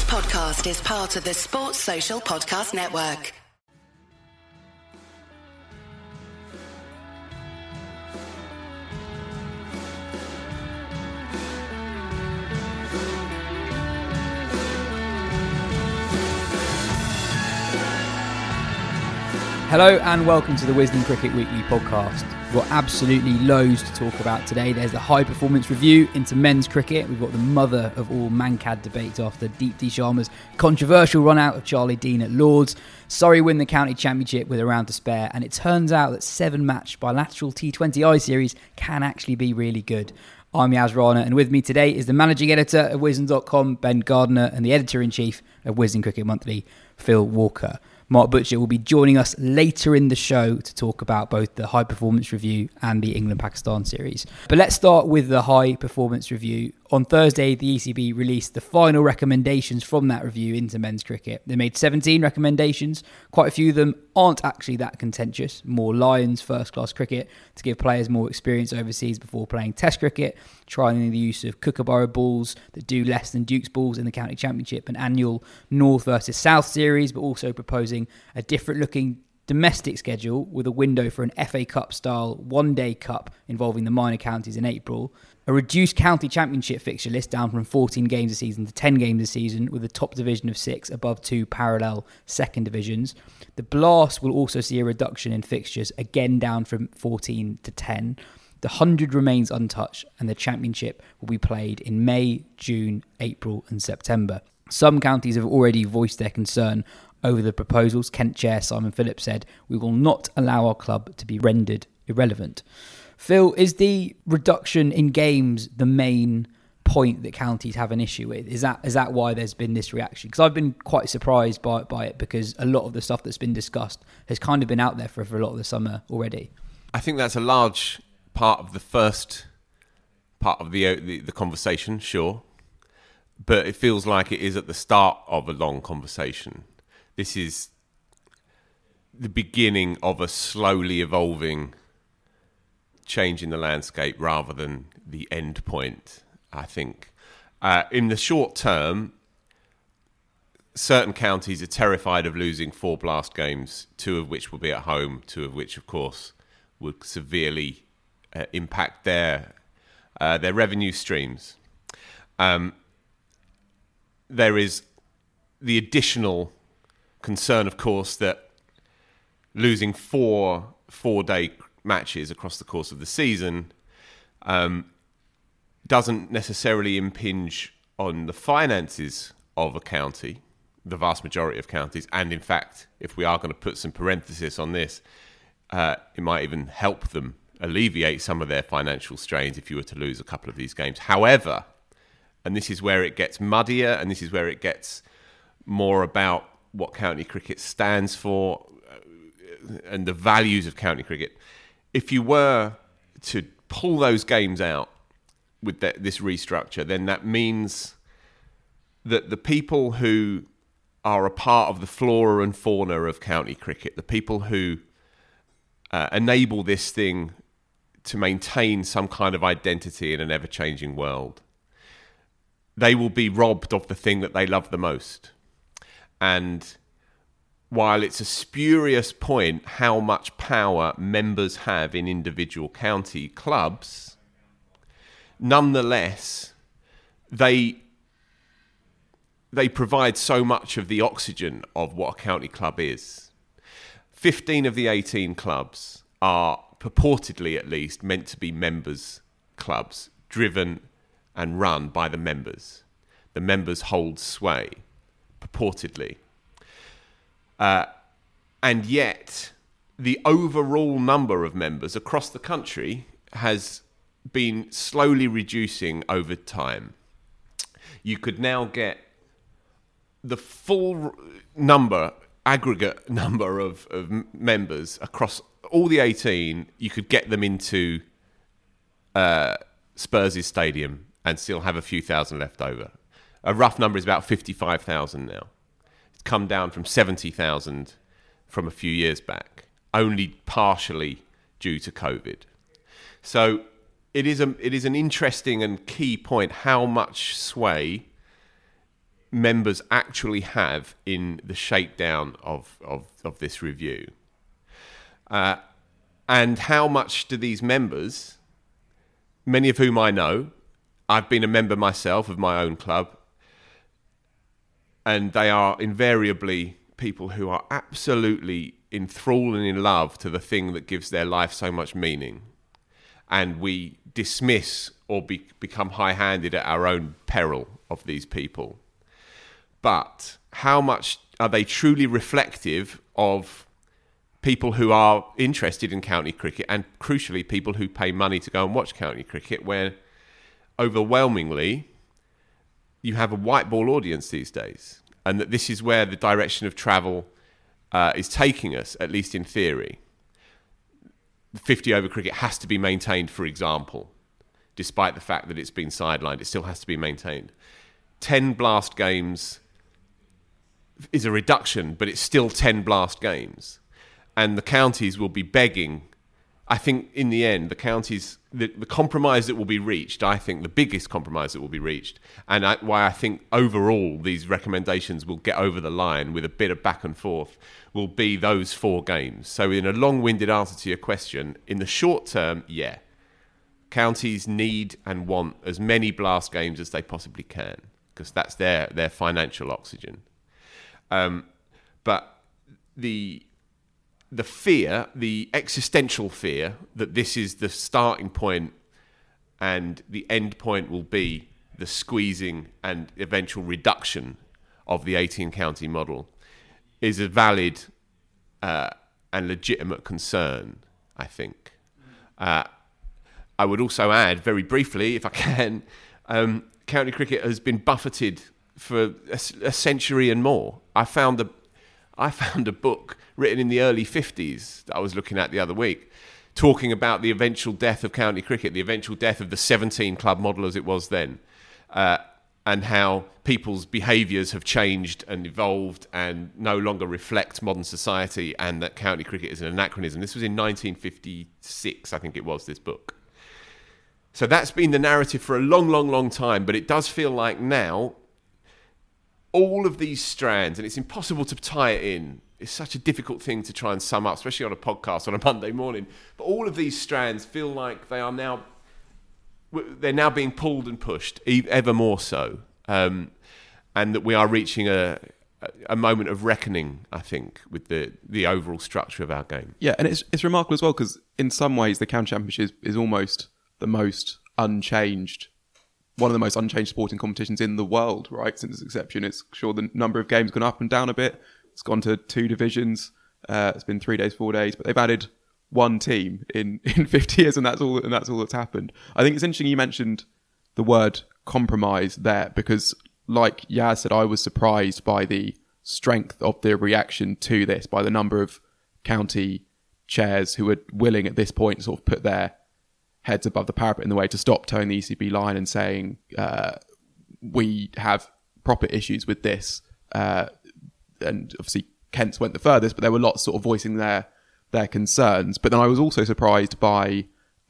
podcast is part of the Sports Social Podcast Network. Hello and welcome to the Wisden Cricket Weekly podcast. We've got absolutely loads to talk about today. There's the high performance review into men's cricket. We've got the mother of all Mankad debates after Deepti Sharma's controversial run out of Charlie Dean at Lords. Surrey win the county championship with a round to spare, and it turns out that 7-match bilateral T20I series can actually be really good. I'm Yaz Rana, and with me today is the managing editor of Wisden.com, Ben Gardner, and the editor-in-chief of Wisden Cricket Monthly, Phil Walker. Mark Butcher will be joining us later in the show to talk about both the high performance review and the England-Pakistan series. But let's start with the high performance review. On Thursday, the ECB released the final recommendations from that review into men's cricket. They made 17 recommendations. Quite a few of them aren't actually that contentious. More Lions first-class cricket to give players more experience overseas before playing Test cricket, trialling the use of Kookaburra balls that do less than Duke's balls in the county championship, an annual North versus South series, but also proposing a different-looking domestic schedule with a window for an FA Cup-style one-day cup involving the minor counties in April, a reduced county championship fixture list down from 14 games a season to 10 games a season with a top division of 6 above 2 parallel second divisions. The Blast will also see a reduction in fixtures, again down from 14 to 10. The 100 remains untouched, and the championship will be played in May, June, April and September. Some counties have already voiced their concern over the proposals. Kent Chair Simon Phillips said, "We will not allow our club to be rendered irrelevant." Phil, is the reduction in games the main point that counties have an issue with? Is that why there's been this reaction? Because I've been quite surprised by it, because a lot of the stuff that's been discussed has kind of been out there for a lot of the summer already. I think that's a large part of the first part of the conversation, sure. But it feels like it is at the start of a long conversation. This is the beginning of a slowly evolving change in the landscape rather than the end point, I think. In the short term, certain counties are terrified of losing 4 Blast games, 2 of which will be at home, 2 of which, of course, would severely impact their revenue streams. There is the additional concern, of course, that losing 4 4-day matches across the course of the season doesn't necessarily impinge on the finances of a county, the vast majority of counties. And in fact, if we are going to put some parenthesis on this, it might even help them alleviate some of their financial strains if you were to lose a couple of these games. However, and this is where it gets muddier, and this is where it gets more about what county cricket stands for and the values of county cricket. If you were to pull those games out with this restructure, then that means that the people who are a part of the flora and fauna of county cricket, the people who enable this thing to maintain some kind of identity in an ever-changing world, they will be robbed of the thing that they love the most. And while it's a spurious point how much power members have in individual county clubs, nonetheless, they provide so much of the oxygen of what a county club is. 15 of the 18 clubs are purportedly, at least, meant to be members' clubs, driven and run by the members. The members hold sway, purportedly. And yet, the overall number of members across the country has been slowly reducing over time. You could now get the full number, aggregate number of members across all the 18. You could get them into Spurs' stadium and still have a few thousand left over. A rough number is about 55,000 now. It's come down from 70,000 from a few years back, only partially due to COVID. So it is an interesting and key point how much sway members actually have in the shakedown of this review? And how much do these members, many of whom I know, I've been a member myself of my own club, and they are invariably people who are absolutely enthralled and in love to the thing that gives their life so much meaning. And we dismiss or become high-handed at our own peril of these people. But how much are they truly reflective of people who are interested in county cricket, and crucially people who pay money to go and watch county cricket, where overwhelmingly you have a white ball audience these days, and that this is where the direction of travel is taking us, at least in theory. 50 over cricket has to be maintained, for example, despite the fact that it's been sidelined. It still has to be maintained. 10 blast games is a reduction, but it's still 10 blast games. And the counties will be begging. I think in the end, the counties, the compromise that will be reached, I think the biggest compromise that will be reached, and why I think overall these recommendations will get over the line with a bit of back and forth, will be those 4 games. So in a long-winded answer to your question, in the short term, yeah, counties need and want as many blast games as they possibly can, because that's their financial oxygen. But the fear, the existential fear that this is the starting point and the end point will be the squeezing and eventual reduction of the 18 county model, is a valid and legitimate concern, I think. I would also add, very briefly, if I can, county cricket has been buffeted for a century and more. I found a book written in the early 50s that I was looking at the other week, talking about the eventual death of county cricket, the eventual death of the 17 club model as it was then, and how people's behaviours have changed and evolved and no longer reflect modern society, and that county cricket is an anachronism. This was in 1956, I think it was, this book. So that's been the narrative for a long, long, long time, but it does feel like now all of these strands, and it's impossible to tie it in. It's such a difficult thing to try and sum up, especially on a podcast on a Monday morning. But all of these strands feel like they're now being pulled and pushed, ever more so. And that we are reaching a moment of reckoning, I think, with the overall structure of our game. Yeah, and it's remarkable as well, because in some ways the County Championship is almost the most unchanged, one of the most unchanged sporting competitions in the world, right? Since its inception, it's sure the number of games gone up and down a bit. It's gone to 2 divisions. It's been 3 days, 4 days, but they've added 1 team in 50 years, and that's all that's happened. I think it's interesting you mentioned the word compromise there, because like Yaz said, I was surprised by the strength of the reaction to this, by the number of county chairs who were willing at this point to sort of put their heads above the parapet in the way to stop towing the ECB line and saying, we have proper issues with this. And obviously Kent's went the furthest, but there were lots sort of voicing their concerns. But then I was also surprised by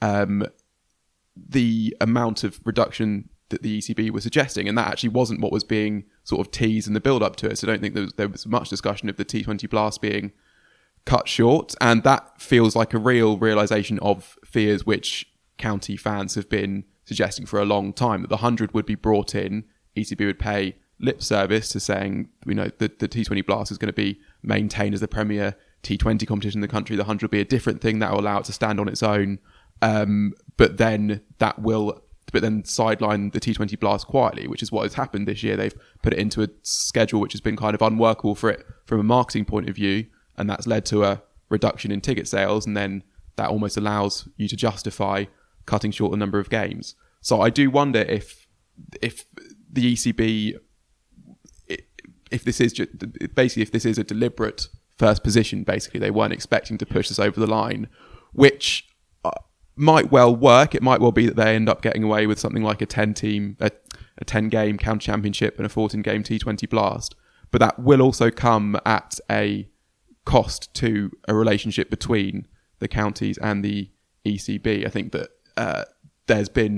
the amount of reduction that the ECB was suggesting, and that actually wasn't what was being sort of teased in the build-up to it. So I don't think there was much discussion of the T20 blast being cut short, and that feels like a real realisation of fears which county fans have been suggesting for a long time, that the 100 would be brought in, ECB would pay lip service to saying, the T20 blast is going to be maintained as the premier T20 competition in the country. The 100 will be a different thing that will allow it to stand on its own, but then sideline the T20 blast quietly, which is what has happened this year. They've put it into a schedule which has been kind of unworkable for it from a marketing point of view, and that's led to a reduction in ticket sales, and then that almost allows you to justify cutting short the number of games. So I do wonder if the ECB, if this is a deliberate first position, basically they weren't expecting to push this over the line, which might well work. It might well be that they end up getting away with something like a 10-game county championship and a 14-game T20 blast, but that will also come at a cost to a relationship between the counties and the ECB. I think that there's been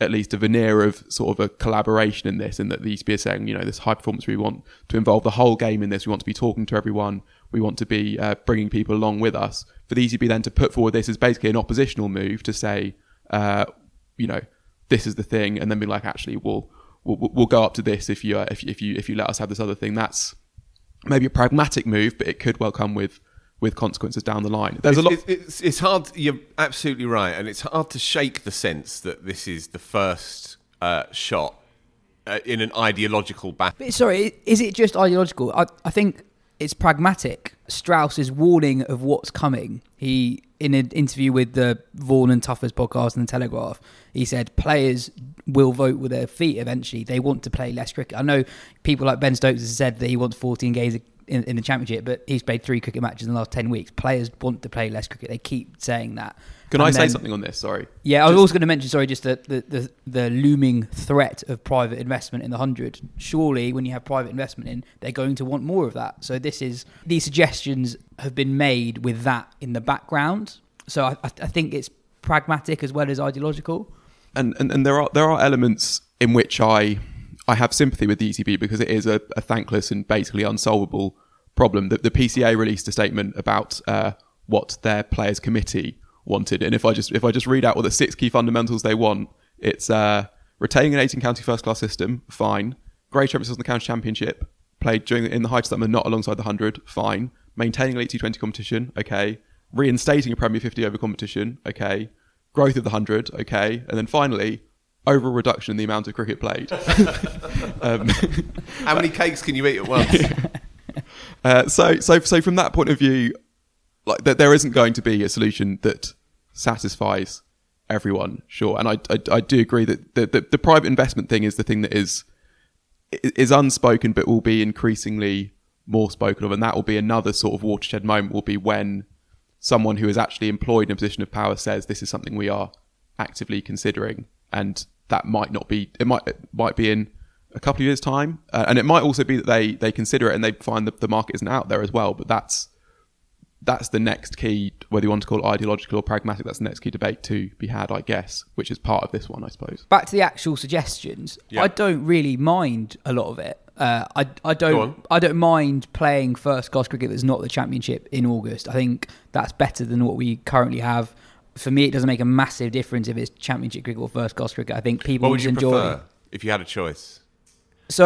at least a veneer of sort of a collaboration in this, and that the ECB is saying, this high performance, we want to involve the whole game in this. We want to be talking to everyone. We want to be bringing people along with us. For the ECB then to put forward this as basically an oppositional move to say, this is the thing, and then be like, actually, we'll go up to this if you let us have this other thing. That's maybe a pragmatic move, but it could well come with consequences down the line. It's hard. You're absolutely right, and it's hard to shake the sense that this is the first shot in an ideological battle. But sorry, is it just ideological? I think it's pragmatic. Strauss is warning of what's coming. He, in an interview with the Vaughan and Tuffers podcast and the Telegraph, he said players will vote with their feet eventually. They want to play less cricket. I know people like Ben Stokes has said that he wants 14 games in the Championship, but he's played 3 cricket matches in the last 10 weeks. Players want to play less cricket. They keep saying that. Can I say something on this? Sorry. Yeah, I was also going to mention, just the looming threat of private investment in the 100. Surely, when you have private investment in, they're going to want more of that. So these suggestions have been made with that in the background. So I think it's pragmatic as well as ideological. And there are elements in which I have sympathy with the ECB, because it is a thankless and basically unsolvable problem. The PCA released a statement about what their players' committee wanted, and if I just read out what the 6 key fundamentals they want, it's retaining an 18-county first-class system, fine. Greater emphasis on the county championship, played in the height summer, not alongside the 100, fine. Maintaining elite T20 competition, okay. Reinstating a Premier 50 over competition, okay. Growth of the 100, okay. And then finally, overall reduction in the amount of cricket played. How many cakes can you eat at once? So from that point of view, like there isn't going to be a solution that satisfies everyone, sure. And I do agree that the private investment thing is the thing that is unspoken, but will be increasingly more spoken of, and that will be another sort of watershed moment. Will be when someone who is actually employed in a position of power says this is something we are actively considering, and that might not be. It might be in a couple of years' time, and it might also be that they consider it and they find that the market isn't out there as well. But that's the next key, whether you want to call it ideological or pragmatic. That's the next key debate to be had, I guess, which is part of this one, I suppose. Back to the actual suggestions. Yeah. I don't really mind a lot of it. I don't mind playing first class cricket that's not the Championship in August. I think that's better than what we currently have. For me, it doesn't make a massive difference if it's Championship cricket or first class cricket. I think people would enjoy. Prefer if you had a choice? So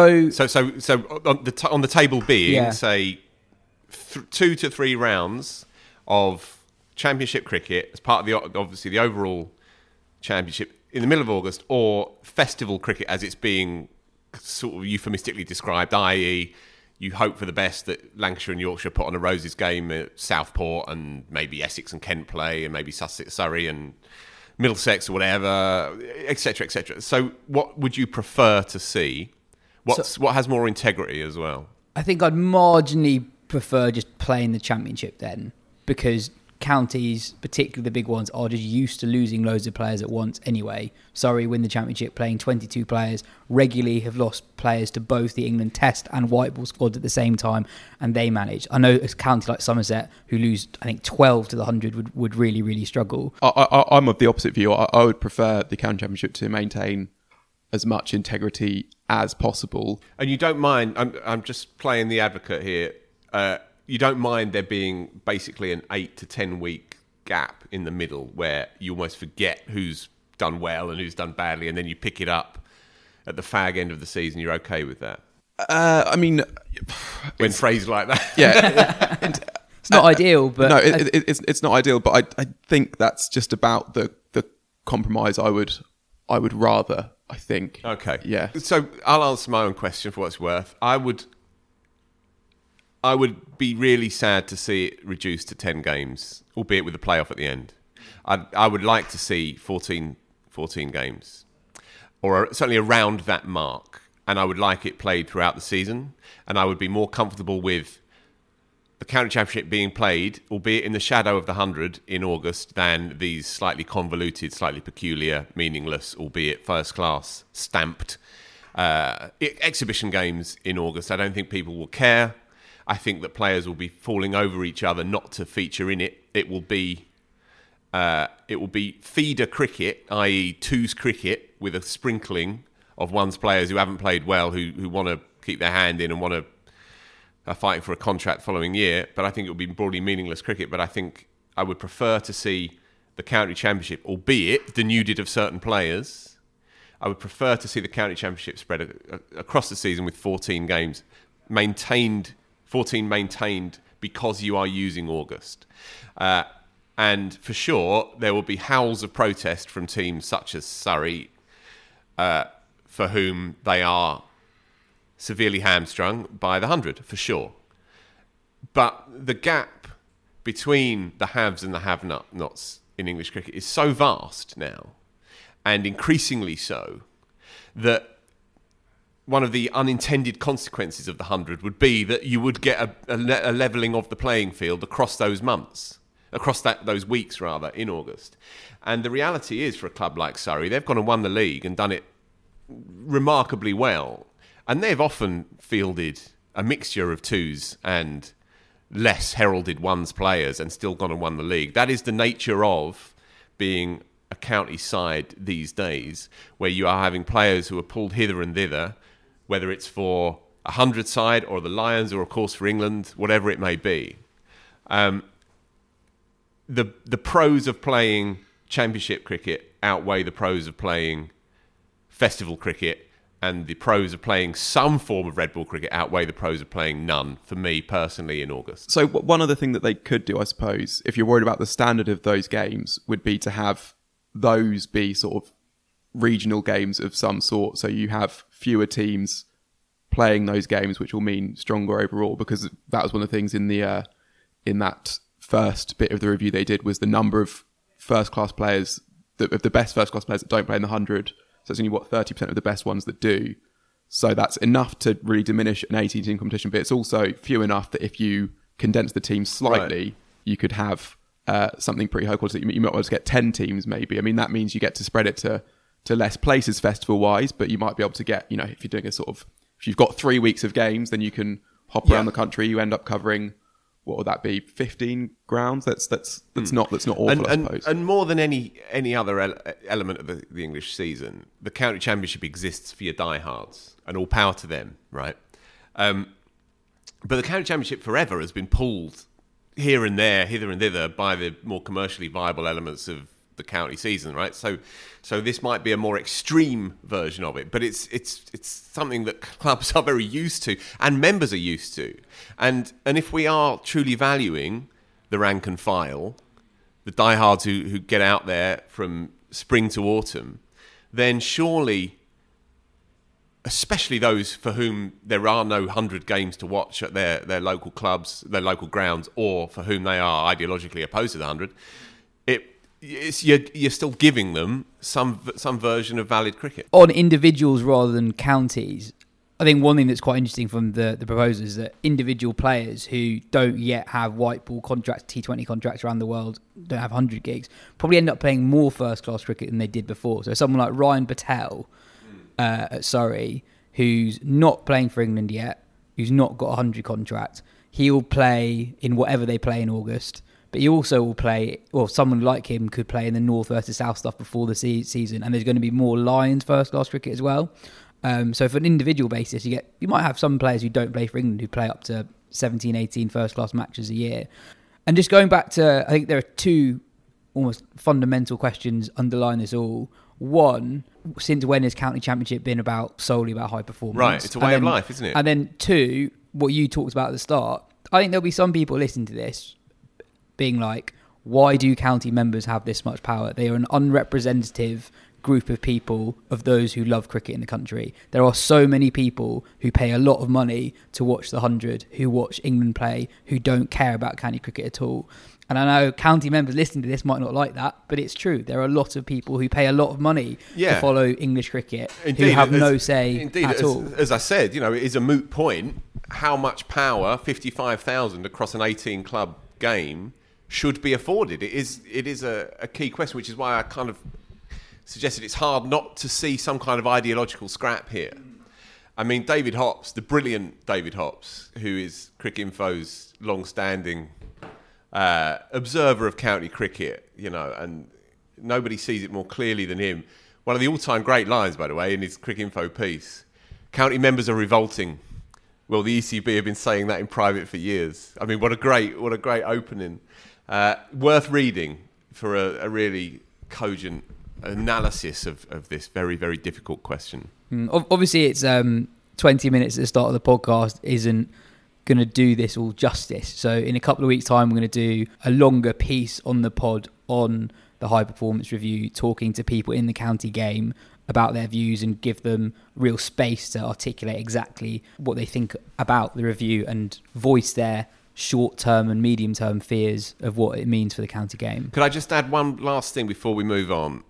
on the table being, say, 2 to 3 rounds of Championship cricket as part of obviously the overall Championship in the middle of August, or festival cricket as it's being sort of euphemistically described, i.e. you hope for the best that Lancashire and Yorkshire put on a Roses game at Southport, and maybe Essex and Kent play, and maybe Sussex, Surrey and Middlesex or whatever, etc., etc. So what would you prefer to see? What has more integrity as well? I think I'd marginally prefer just playing the Championship then, because counties, particularly the big ones, are just used to losing loads of players at once anyway. Surrey win the Championship playing 22 players, regularly have lost players to both the England Test and white ball squad at the same time, and they manage. I know a county like Somerset, who lose, I think, 12 to the 100, would really, really struggle. I'm of the opposite view. I would prefer the county Championship to maintain as much integrity as possible. And you don't mind, I'm just playing the advocate here, you don't mind there being basically an 8 to 10 week gap in the middle where you almost forget who's done well and who's done badly, and then you pick it up at the fag end of the season. You're okay with that? I mean, when phrased like that, yeah, it's not ideal, but no, it's not ideal. But I think that's just about the compromise I would rather. I think. Okay. Yeah. So I'll answer my own question for what it's worth. I would be really sad to see it reduced to 10 games, albeit with a playoff at the end. I would like to see 14 games, or certainly around that mark, and I would like it played throughout the season, and I would be more comfortable with the county championship being played, albeit in the shadow of the 100 in August, than these slightly convoluted, slightly peculiar, meaningless, albeit first class, stamped exhibition games in August. I don't think people will care. I think that players will be falling over each other not to feature in it. It will be feeder cricket, i.e. twos cricket, with a sprinkling of one's players who haven't played well, who want to keep their hand in and want to are fighting for a contract following year. But I think it would be broadly meaningless cricket. But I think I would prefer to see the county championship, albeit denuded of certain players. I would prefer to see the county championship spread across the season with 14 games maintained, 14 maintained because you are using August. And for sure, there will be howls of protest from teams such as Surrey, for whom they are severely hamstrung by the 100, for sure. But the gap between the haves and the have-nots in English cricket is so vast now, and increasingly so, that one of the unintended consequences of the 100 would be that you would get a levelling of the playing field across those months, across those weeks rather, in August. And the reality is, for a club like Surrey, they've gone and won the league and done it remarkably well. And they've often fielded a mixture of twos and less heralded ones players and still gone and won the league. That is the nature of being a county side these days, where you are having players who are pulled hither and thither, whether it's for a 100 side or the Lions or, of course, for England, whatever it may be. The pros of playing championship cricket outweigh the pros of playing festival cricket, and the pros of playing some form of red ball cricket outweigh the pros of playing none, for me personally, in August. So one other thing that they could do, I suppose, if you're worried about the standard of those games, would be to have those be sort of regional games of some sort. So you have fewer teams playing those games, which will mean stronger overall, because that was one of the things in the in that first bit of the review they did, was the number of first-class players, of the best first-class players that don't play in the 100. So it's only, 30% of the best ones that do. So that's enough to really diminish an 18-team competition, but it's also few enough that if you condense the team slightly, right, you could have something pretty high quality. You might well just get 10 teams maybe. I mean, that means you get to spread it to less places festival-wise, but you might be able to get, if you're doing a sort of, if you've got 3 weeks of games, then you can hop around the country. You end up covering, what would that be, 15 grounds? That's not awful, I suppose. And more than any other element of the English season, the county championship exists for your diehards, and all power to them, right? But the county championship forever has been pulled here and there, hither and thither, by the more commercially viable elements of the county season, right? So this might be a more extreme version of it, but it's something that clubs are very used to and members are used to. And if we are truly valuing the rank and file, the diehards who get out there from spring to autumn, then surely, especially those for whom there are no 100 games to watch at their local clubs, their local grounds, or for whom they are ideologically opposed to the 100, you're still giving them some version of valid cricket. On individuals rather than counties, I think one thing that's quite interesting from the proposal is that individual players who don't yet have white ball contracts, T20 contracts around the world, don't have 100 gigs, probably end up playing more first-class cricket than they did before. So someone like Ryan Patel at Surrey, who's not playing for England yet, who's not got a 100 contract, he'll play in whatever they play in August. But he also will play, or someone like him could play in the North versus South stuff before the season. And there's going to be more Lions first-class cricket as well. So for an individual basis, you might have some players who don't play for England who play up to 17, 18 first-class matches a year. And just going back to, I think there are two almost fundamental questions underlying this all. One, since when has county championship been solely about high performance? Right, it's a way of life, isn't it? And then two, what you talked about at the start, I think there'll be some people listening to this being like, why do county members have this much power? They are an unrepresentative group of people, of those who love cricket in the country. There are so many people who pay a lot of money to watch the 100, who watch England play, who don't care about county cricket at all. And I know county members listening to this might not like that, but it's true. There are a lot of people who pay a lot of money to follow English cricket, who have no say at all. As I said, it is a moot point how much power 55,000 across an 18-club game should be afforded. It is a key question, which is why I kind of suggested it's hard not to see some kind of ideological scrap here. I mean, David Hops, the brilliant David Hops, who is Cricinfo's long-standing observer of county cricket, and nobody sees it more clearly than him. one of the all-time great lines, by the way, in his Cricket Info piece. County members are revolting. Well, the ECB have been saying that in private for years. I mean, what a great opening. Worth reading for a really cogent analysis of this very, very difficult question. Obviously, it's 20 minutes at the start of the podcast isn't going to do this all justice. So in a couple of weeks' time, we're going to do a longer piece on the pod on the High Performance Review, talking to people in the county game about their views and give them real space to articulate exactly what they think about the review and voice their short-term and medium-term fears of what it means for the county game. Could I just add one last thing before we move on?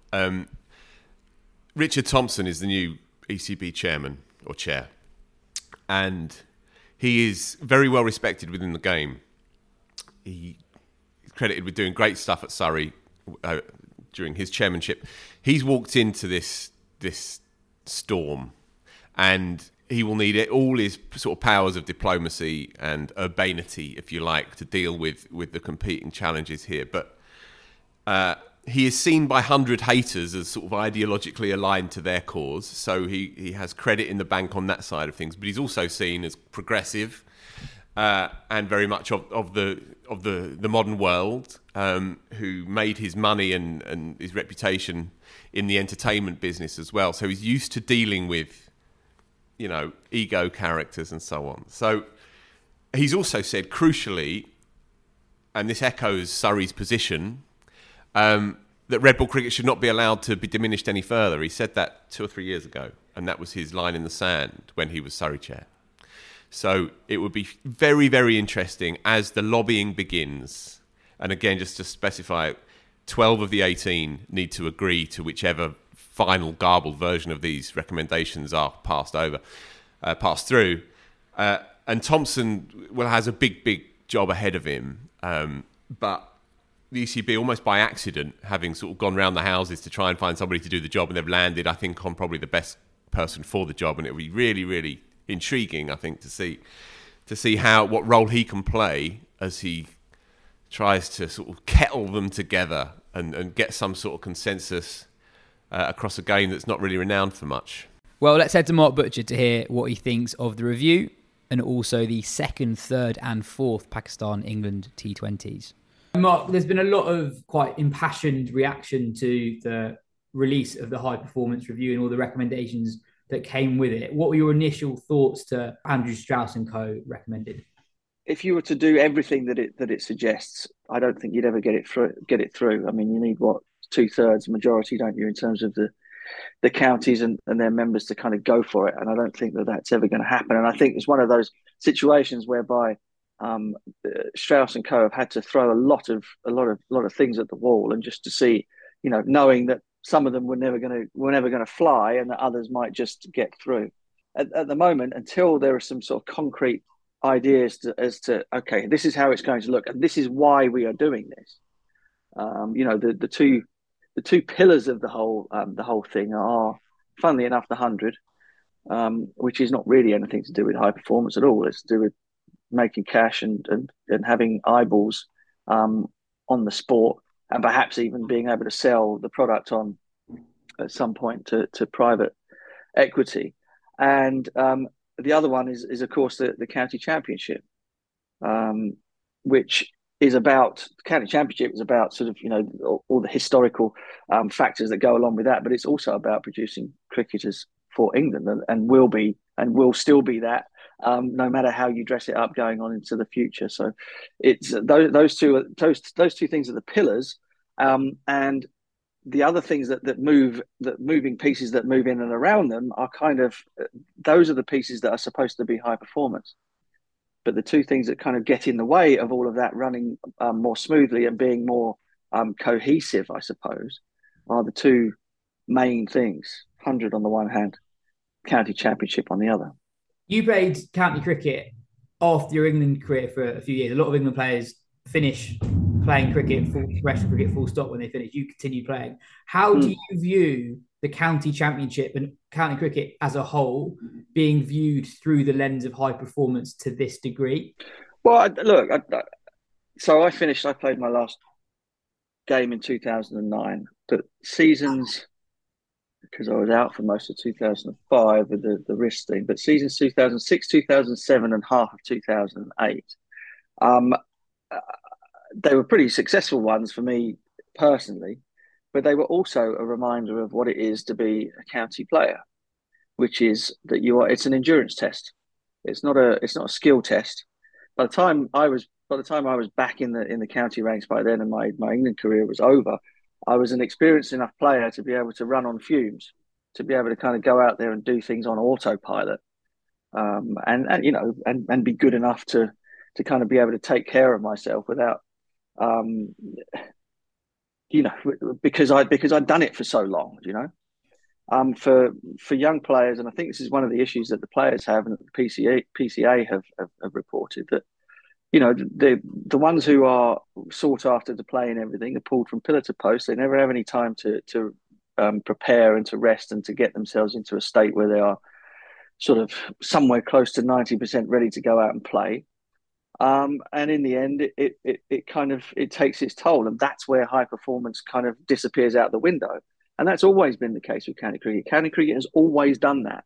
Richard Thompson is the new ECB chairman or chair, and he is very well respected within the game. He's credited with doing great stuff at Surrey during his chairmanship. He's walked into this storm, and he will need all his sort of powers of diplomacy and urbanity, if you like, to deal with the competing challenges here. But he is seen by 100 haters as sort of ideologically aligned to their cause, so he has credit in the bank on that side of things. But he's also seen as progressive and very much of the modern world, who made his money and his reputation in the entertainment business as well. So he's used to dealing with, ego characters and so on. So he's also said, crucially, and this echoes Surrey's position, that red ball cricket should not be allowed to be diminished any further. He said that 2 or 3 years ago, and that was his line in the sand when he was Surrey chair. So it would be very, very interesting as the lobbying begins. And again, just to specify, 12 of the 18 need to agree to whichever final garbled version of these recommendations are passed through. And Thompson has a big job ahead of him. But the ECB, almost by accident, having sort of gone round the houses to try and find somebody to do the job, and they've landed, I think, on probably the best person for the job. And it will be really, really intriguing, I think, to see what role he can play as he tries to sort of kettle them together and get some sort of consensus across a game that's not really renowned for much. Well, let's head to Mark Butcher to hear what he thinks of the review and also the 2nd, 3rd and 4th Pakistan-England T20s. Mark, there's been a lot of quite impassioned reaction to the release of the High Performance Review and all the recommendations that came with it. What were your initial thoughts to Andrew Strauss and co recommended? If you were to do everything that it suggests, I don't think you'd ever get it through. I mean, you need 2/3 majority, don't you, in terms of the counties and their members to kind of go for it. And I don't think that's ever going to happen. And I think it's one of those situations whereby Strauss and co have had to throw a lot of things at the wall, and just to see, knowing that some of them were never going to fly, and that others might just get through. At the moment, until there are some sort of concrete ideas as to okay, this is how it's going to look, and this is why we are doing this. The two pillars of the whole thing are, funnily enough, the 100, which is not really anything to do with high performance at all. It's to do with making cash and having eyeballs on the sport, and perhaps even being able to sell the product on at some point to private equity. And the other one is of course the county championship, which is about the county championship is about sort of all the historical factors that go along with that, but it's also about producing cricketers for England, and will still be that. No matter how you dress it up going on into the future. So it's those two things are the pillars, and the other things that moving pieces that move in and around them are kind of, those are the pieces that are supposed to be high performance. But the two things that kind of get in the way of all of that running more smoothly and being more cohesive, I suppose, are the two main things: 100 on the one hand, county championship on the other. You played county cricket after your England career for a few years. A lot of England players finish playing cricket, professional cricket, full stop when they finish. You continue playing. How do you view the county championship and county cricket as a whole being viewed through the lens of high performance to this degree? Well, so I played my last game in 2009, but seasons because I was out for most of 2005 with the wrist thing. But seasons 2006, 2007, and half of 2008, um, they were pretty successful ones for me personally, but they were also a reminder of what it is to be a county player, which is that it's an endurance test. It's not a skill test. By the time I was back in the county ranks by then, and my England career was over, I was an experienced enough player to be able to run on fumes, to be able to kind of go out there and do things on autopilot, and be good enough to kind of be able to take care of myself without, because I'd done it for so long, for young players, and I think this is one of the issues that the players have, and that the PCA have reported, that the ones who are sought after to play and everything are pulled from pillar to post. They never have any time to prepare and to rest and to get themselves into a state where they are sort of somewhere close to 90% ready to go out and play. And in the end, it takes its toll, and that's where high performance kind of disappears out the window. And that's always been the case with county cricket. County cricket has always done that.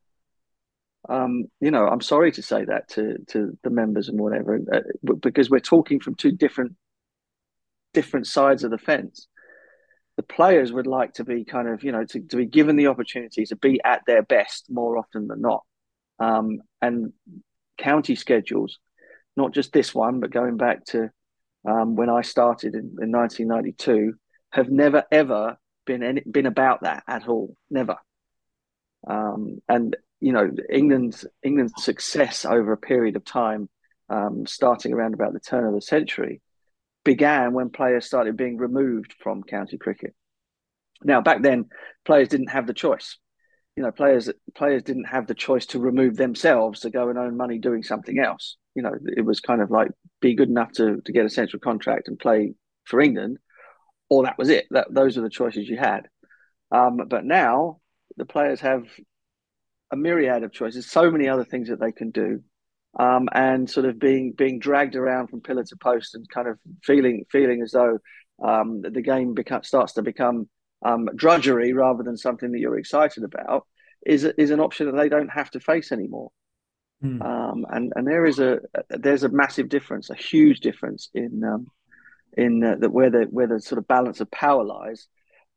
I'm sorry to say that to the members and whatever, because we're talking from two different sides of the fence. The players would like to be kind of, to be given the opportunity to be at their best more often than not. And county schedules, not just this one, but going back to when I started in 1992, have never ever been about that at all. Never. And England's success over a period of time, starting around about the turn of the century, began when players started being removed from county cricket. Now, back then, players didn't have the choice. Players didn't have the choice to remove themselves to go and earn money doing something else. It was kind of like, be good enough to get a central contract and play for England, or that was it. Those were the choices you had. But now the players have a myriad of choices, so many other things that they can do, and sort of being dragged around from pillar to post and kind of feeling as though the game starts to become drudgery rather than something that you're excited about is an option that they don't have to face anymore. And there's a massive difference, a huge difference in where the sort of balance of power lies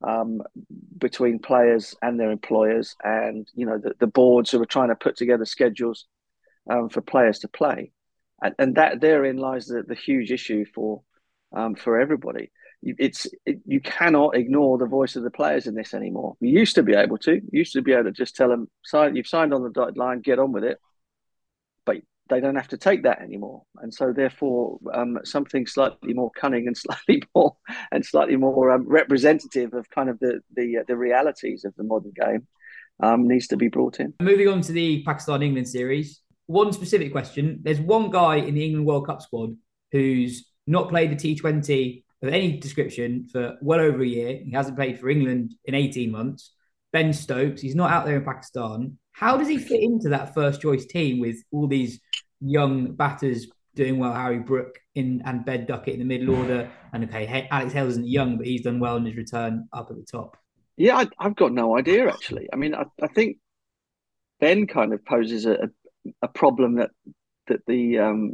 between players and their employers, and the boards who are trying to put together schedules for players to play, and that therein lies the huge issue for everybody. You cannot ignore the voice of the players in this anymore. You used to be able to just tell them, you've signed on the dotted line, get on with it, but they don't have to take that anymore. And so therefore something slightly more cunning and slightly more representative of kind of the realities of the modern game needs to be brought in. Moving on to the Pakistan-England series, one specific question. There's one guy in the England World Cup squad who's not played the T20 of any description for well over a year. He hasn't played for England in 18 months. Ben Stokes, he's not out there in Pakistan. How does he fit into that first choice team with all these young batters doing well? Harry Brook and Ben Duckett in the middle order. And okay, Alex Hales isn't young, but he's done well in his return up at the top. Yeah, I've got no idea, actually. I mean, I think Ben kind of poses a problem that the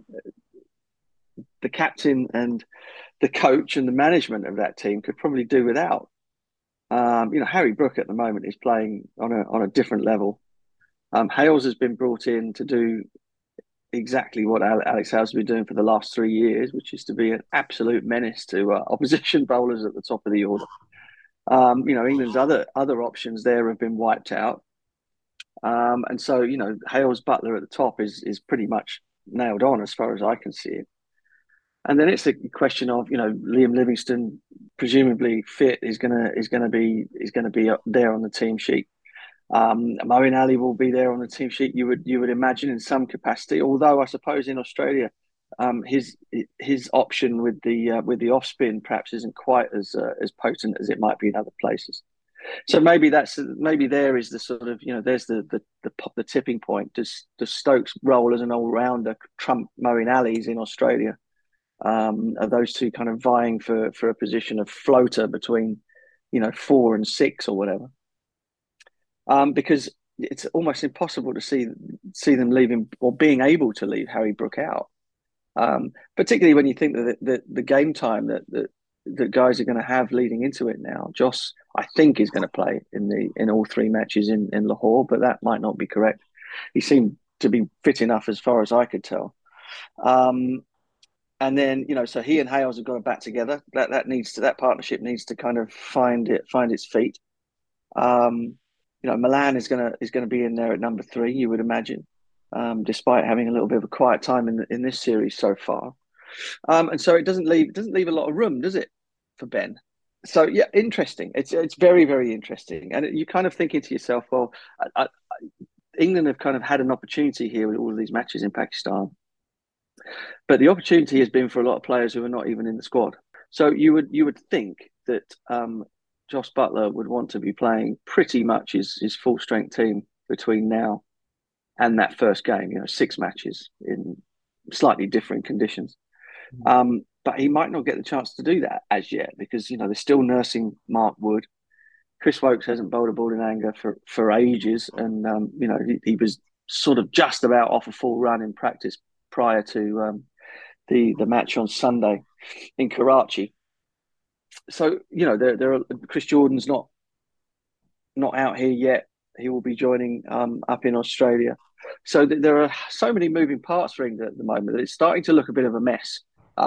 captain and the coach and the management of that team could probably do without. Harry Brook at the moment is playing on a different level. Hales has been brought in to do exactly what Alex Hales has been doing for the last 3 years, which is to be an absolute menace to opposition bowlers at the top of the order. England's other options there have been wiped out. And so, Hales Buttler at the top is pretty much nailed on as far as I can see it. And then it's a question of, Liam Livingstone, presumably fit, is going to be there on the team sheet. Moeen Ali will be there on the team sheet. You would imagine in some capacity. Although I suppose in Australia, his option with the off spin perhaps isn't quite as potent as it might be in other places. So maybe there is the sort of there's the tipping point. Does Stokes roll as an all rounder trump Moeen Ali's in Australia? Are those two kind of vying for a position of floater between 4 and 6 or whatever? because it's almost impossible to see them leaving or being able to leave Harry Brook out. Particularly when you think that the game time that guys are going to have leading into it now. Joss, I think, is going to play in all three matches in Lahore, but that might not be correct. He seemed to be fit enough as far as I could tell. And then, so he and Hales have got to bat together. That partnership needs to kind of find its feet. Milan is gonna be in there at number 3, you would imagine, despite having a little bit of a quiet time in this series so far. And so it doesn't leave a lot of room, does it, for Ben? So yeah, interesting. It's very, very interesting, and you're kind of thinking to yourself, well, England have kind of had an opportunity here with all of these matches in Pakistan, but the opportunity has been for a lot of players who are not even in the squad. So you would think that Jos Buttler would want to be playing pretty much his full strength team between now and that first game. 6 matches in slightly different conditions. But he might not get the chance to do that as yet because they're still nursing Mark Wood. Chris Wokes hasn't bowled a ball in anger for ages, and he was sort of just about off a full run in practice prior to the match on Sunday in Karachi. So there are Chris Jordan's not out here yet. He will be joining up in Australia. So there are so many moving parts for England at the moment that it's starting to look a bit of a mess.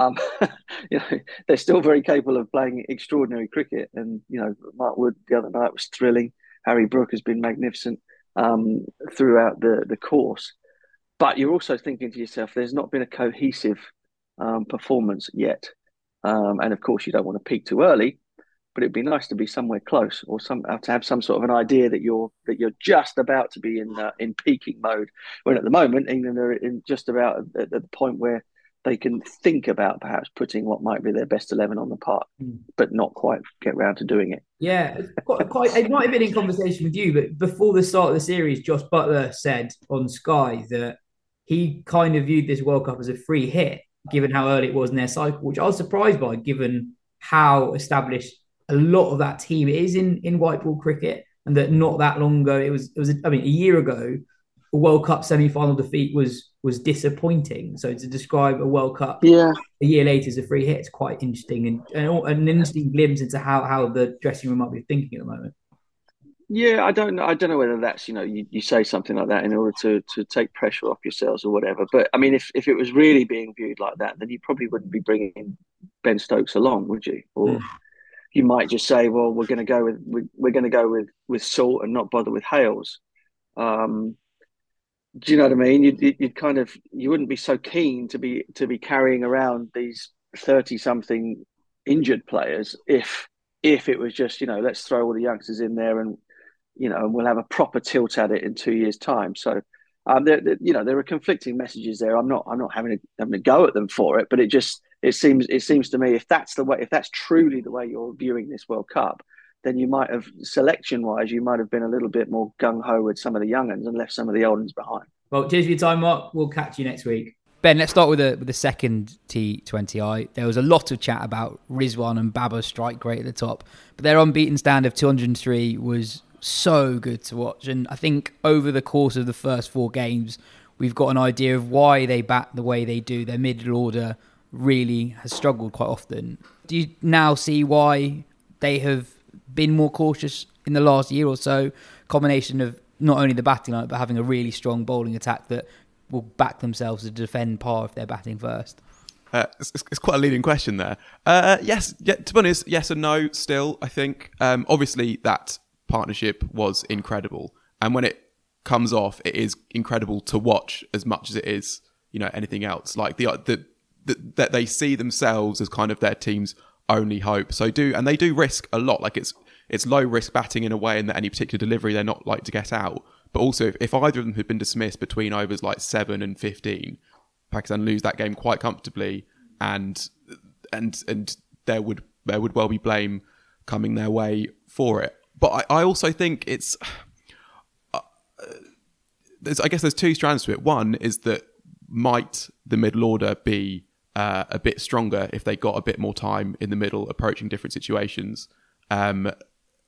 They're still very capable of playing extraordinary cricket, and Mark Wood the other night was thrilling. Harry Brook has been magnificent throughout the course. But you're also thinking to yourself, there's not been a cohesive performance yet. And of course, you don't want to peak too early, but it'd be nice to be somewhere close, or to have some sort of an idea that you're just about to be in peaking mode. When at the moment, England are in just about at the point where they can think about perhaps putting what might be their best 11 on the park, but not quite get round to doing it. Yeah, it might have been in conversation with you, but before the start of the series, Jos Buttler said on Sky that he kind of viewed this World Cup as a free hit, given how early it was in their cycle, which I was surprised by, given how established a lot of that team is in white ball cricket, and that not that long ago, it was a year ago, a World Cup semi-final defeat was disappointing. So to describe a World Cup a year later as a free hit is quite interesting, and an interesting glimpse into how the dressing room might be thinking at the moment. Yeah, I don't know whether that's you say something like that in order to take pressure off yourselves or whatever. But I mean, if it was really being viewed like that, then you probably wouldn't be bringing Ben Stokes along, would you? Or you might just say, well, we're going to go with Salt and not bother with Hales. Do you know what I mean? You wouldn't be so keen to be carrying around these 30-something injured players if it was just let's throw all the youngsters in there and we'll have a proper tilt at it in 2 years' time. So there are conflicting messages there. I'm not having a go at them for it, but it seems to me if that's truly the way you're viewing this World Cup, then you might have, selection-wise, you might have been a little bit more gung-ho with some of the young uns and left some of the old uns behind. Well, cheers for your time, Mark. We'll catch you next week. Ben, let's start with the second T20I. There was a lot of chat about Rizwan and Babar's strike rate at the top, but their unbeaten stand of 203 was so good to watch. And I think over the course of the first 4 games, we've got an idea of why they bat the way they do. Their middle order really has struggled quite often. Do you now see why they have been more cautious in the last year or so? Combination of not only the batting line, but having a really strong bowling attack that will back themselves to defend par if they're batting first. It's quite a leading question there. Yes, to be honest, yes and no still, I think. Obviously, that partnership was incredible. And when it comes off, it is incredible to watch as much as it is, anything else. Like that they see themselves as kind of their team's only hope. They do risk a lot. Like it's low risk batting in a way, and that any particular delivery they're not like to get out. But also, if either of them had been dismissed between overs like 7 and 15, Pakistan lose that game quite comfortably, and there would well be blame coming their way for it. But I also think it's I guess there's 2 strands to it. One is that might the middle order be a bit stronger if they got a bit more time in the middle, approaching different situations.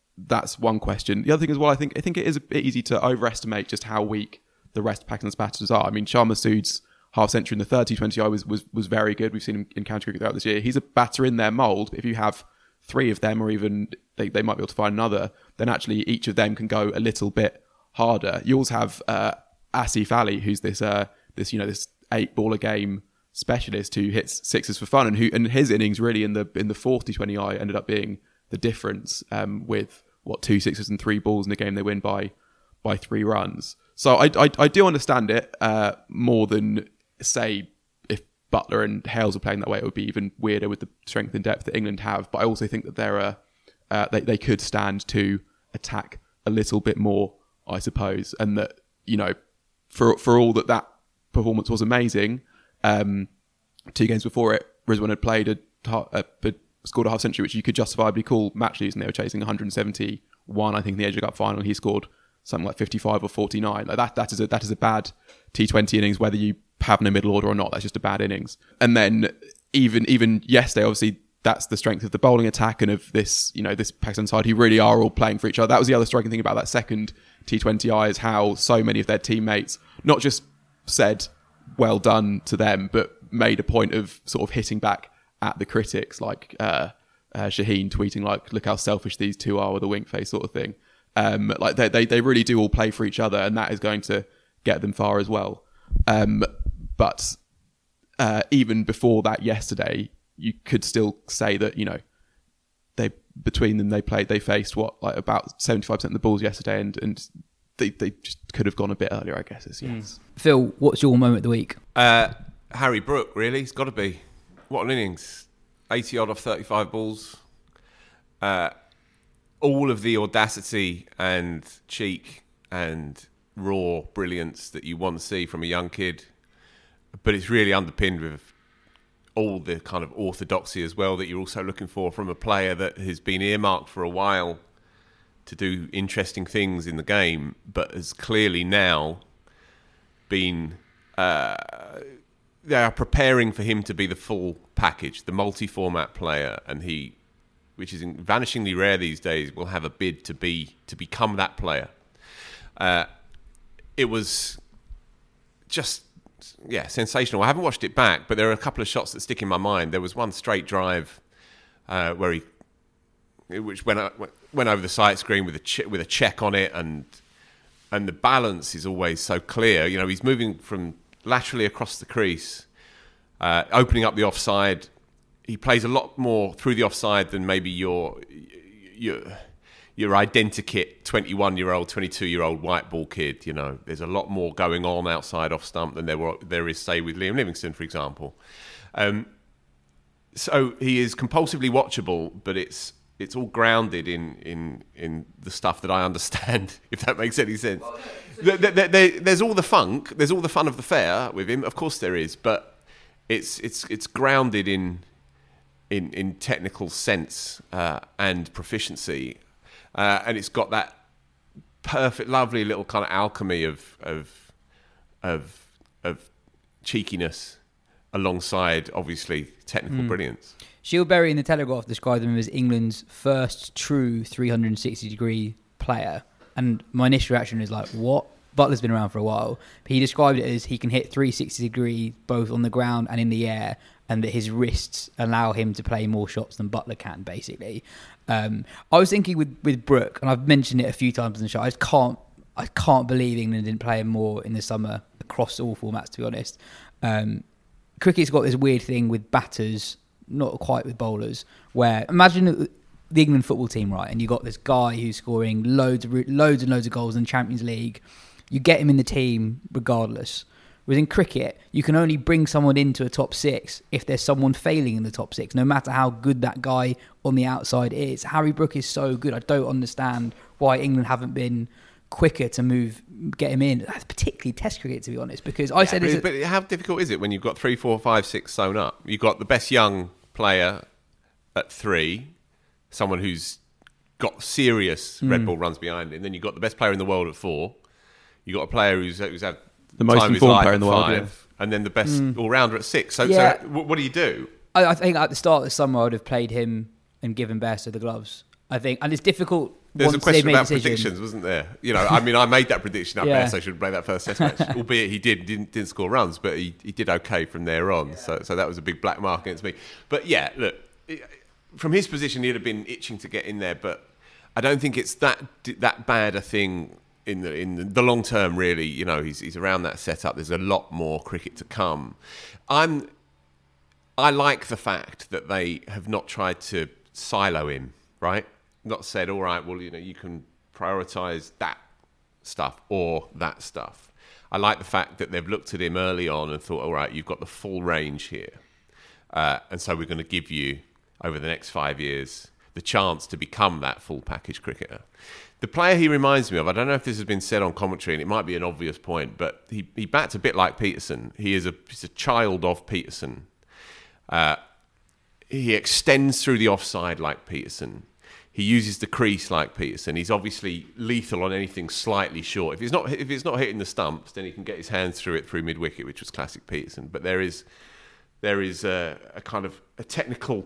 that's one question. The other thing as well, I think it is a bit easy to overestimate just how weak the rest of Pakistan's batters are. I mean, Shah Massood's half century in the third T20I was very good. We've seen him in county cricket throughout this year. He's a batter in their mould, but if you have three of them, or even they might be able to find another, then actually each of them can go a little bit harder. You also have Asif Ali, who's this 8-baller game specialist who hits sixes for fun, and his innings really in the fourth T20I ended up being the difference, with 2 sixes and 3 balls in a game they win by 3 runs. So I do understand it more than, say, if Buttler and Hales were playing that way, it would be even weirder with the strength and depth that England have. But I also think that they could stand to attack a little bit more, I suppose, and that, you know, for all that performance was amazing, 2 games before it, Rizwan had played scored a half century, which you could justifiably call match losing. They were chasing 171, I think, in the Asia Cup final. He scored something like 55 or 49. Like that is a bad T20 innings, whether you have no middle order or not. That's just a bad innings. And then even yesterday, obviously, that's the strength of the bowling attack and of this Pakistan side who really are all playing for each other. That was the other striking thing about that second T20I, is how so many of their teammates not just said well done to them, but made a point of sort of hitting back at the critics, like Shaheen tweeting like, "Look how selfish these two are," with a wink face sort of thing. Like they really do all play for each other, and that is going to get them far as well. But even before that yesterday, you could still say that, you know, between them they faced about 75% of the balls yesterday, and they just could have gone a bit earlier, I guess. Yes. Phil, what's your moment of the week? Harry Brook, really. It's got to be. What an innings. 80 odd off 35 balls. All of the audacity and cheek and raw brilliance that you want to see from a young kid. But it's really underpinned with all the kind of orthodoxy as well that you're also looking for from a player that has been earmarked for a while to do interesting things in the game, but has clearly now been... they are preparing for him to be the full package, the multi-format player, and he, which is vanishingly rare these days, will have a bid to become that player. It was just, sensational. I haven't watched it back, but there are a couple of shots that stick in my mind. There was one straight drive which went over the sight screen with a check on it, and the balance is always so clear. You know, he's moving from laterally across the crease, opening up the offside. He plays a lot more through the offside than maybe your identikit 21-year-old, 22-year-old white ball kid. You know, there's a lot more going on outside off stump than there is, say, with Liam Livingstone, for example. So he is compulsively watchable, but it's all grounded in the stuff that I understand, if that makes any sense. There's all the funk, there's all the fun of the fair with him, of course there is, but it's grounded in technical sense and proficiency, and it's got that perfect, lovely little kind of alchemy of cheekiness alongside, obviously, technical brilliance. Shield Berry in the Telegraph described him as England's first true 360-degree player. And my initial reaction is like, what? Butler's been around for a while. But he described it as he can hit 360-degree both on the ground and in the air, and that his wrists allow him to play more shots than Butler can, basically. I was thinking with Brook, and I've mentioned it a few times in the show, I can't believe England didn't play him more in the summer across all formats, to be honest. Cricket's got this weird thing with batters, not quite with bowlers, where imagine the England football team, right? And you got this guy who's scoring loads and loads of goals in the Champions League. You get him in the team regardless. Whereas in cricket, you can only bring someone into a top six if there's someone failing in the top six, no matter how good that guy on the outside is. Harry Brook is so good. I don't understand why England haven't been quicker to get him in, particularly Test cricket, to be honest. Because but how difficult is it when you've got 3, 4, 5, 6 sewn up? You've got the best young player at 3, someone who's got serious red ball runs behind him. Then you've got the best player in the world at 4. You've got a player who's had the most informed player in the world, 5, and then the best all-rounder at 6. So what do you do? I think at the start of the summer, I would have played him and given Bairstow the gloves. I think, and it's difficult There's a once they question made about decision. predictions, wasn't there? You know, I mean, I made that prediction up Yeah. there, so I should play that first test match. Albeit he didn't score runs, but he did okay from there on. So that was a big black mark against me. But yeah, look, from his position, he'd have been itching to get in there, but I don't think it's that bad a thing in the long term. Really, you know, he's around that setup. There's a lot more cricket to come. I like the fact that they have not tried to silo him, right? Not said, all right, well, you know, you can prioritise that stuff or that stuff. I like the fact that they've looked at him early on and thought, all right, you've got the full range here. And so we're going to give you, over the next 5 years, the chance to become that full package cricketer. The player he reminds me of, I don't know if this has been said on commentary, and it might be an obvious point, but he bats a bit like Peterson. He's a child of Peterson. He extends through the offside like Peterson. He uses the crease like Peterson. He's obviously lethal on anything slightly short. If it's not hitting the stumps, then he can get his hands through it through mid wicket, which was classic Peterson. But there is a kind of a technical.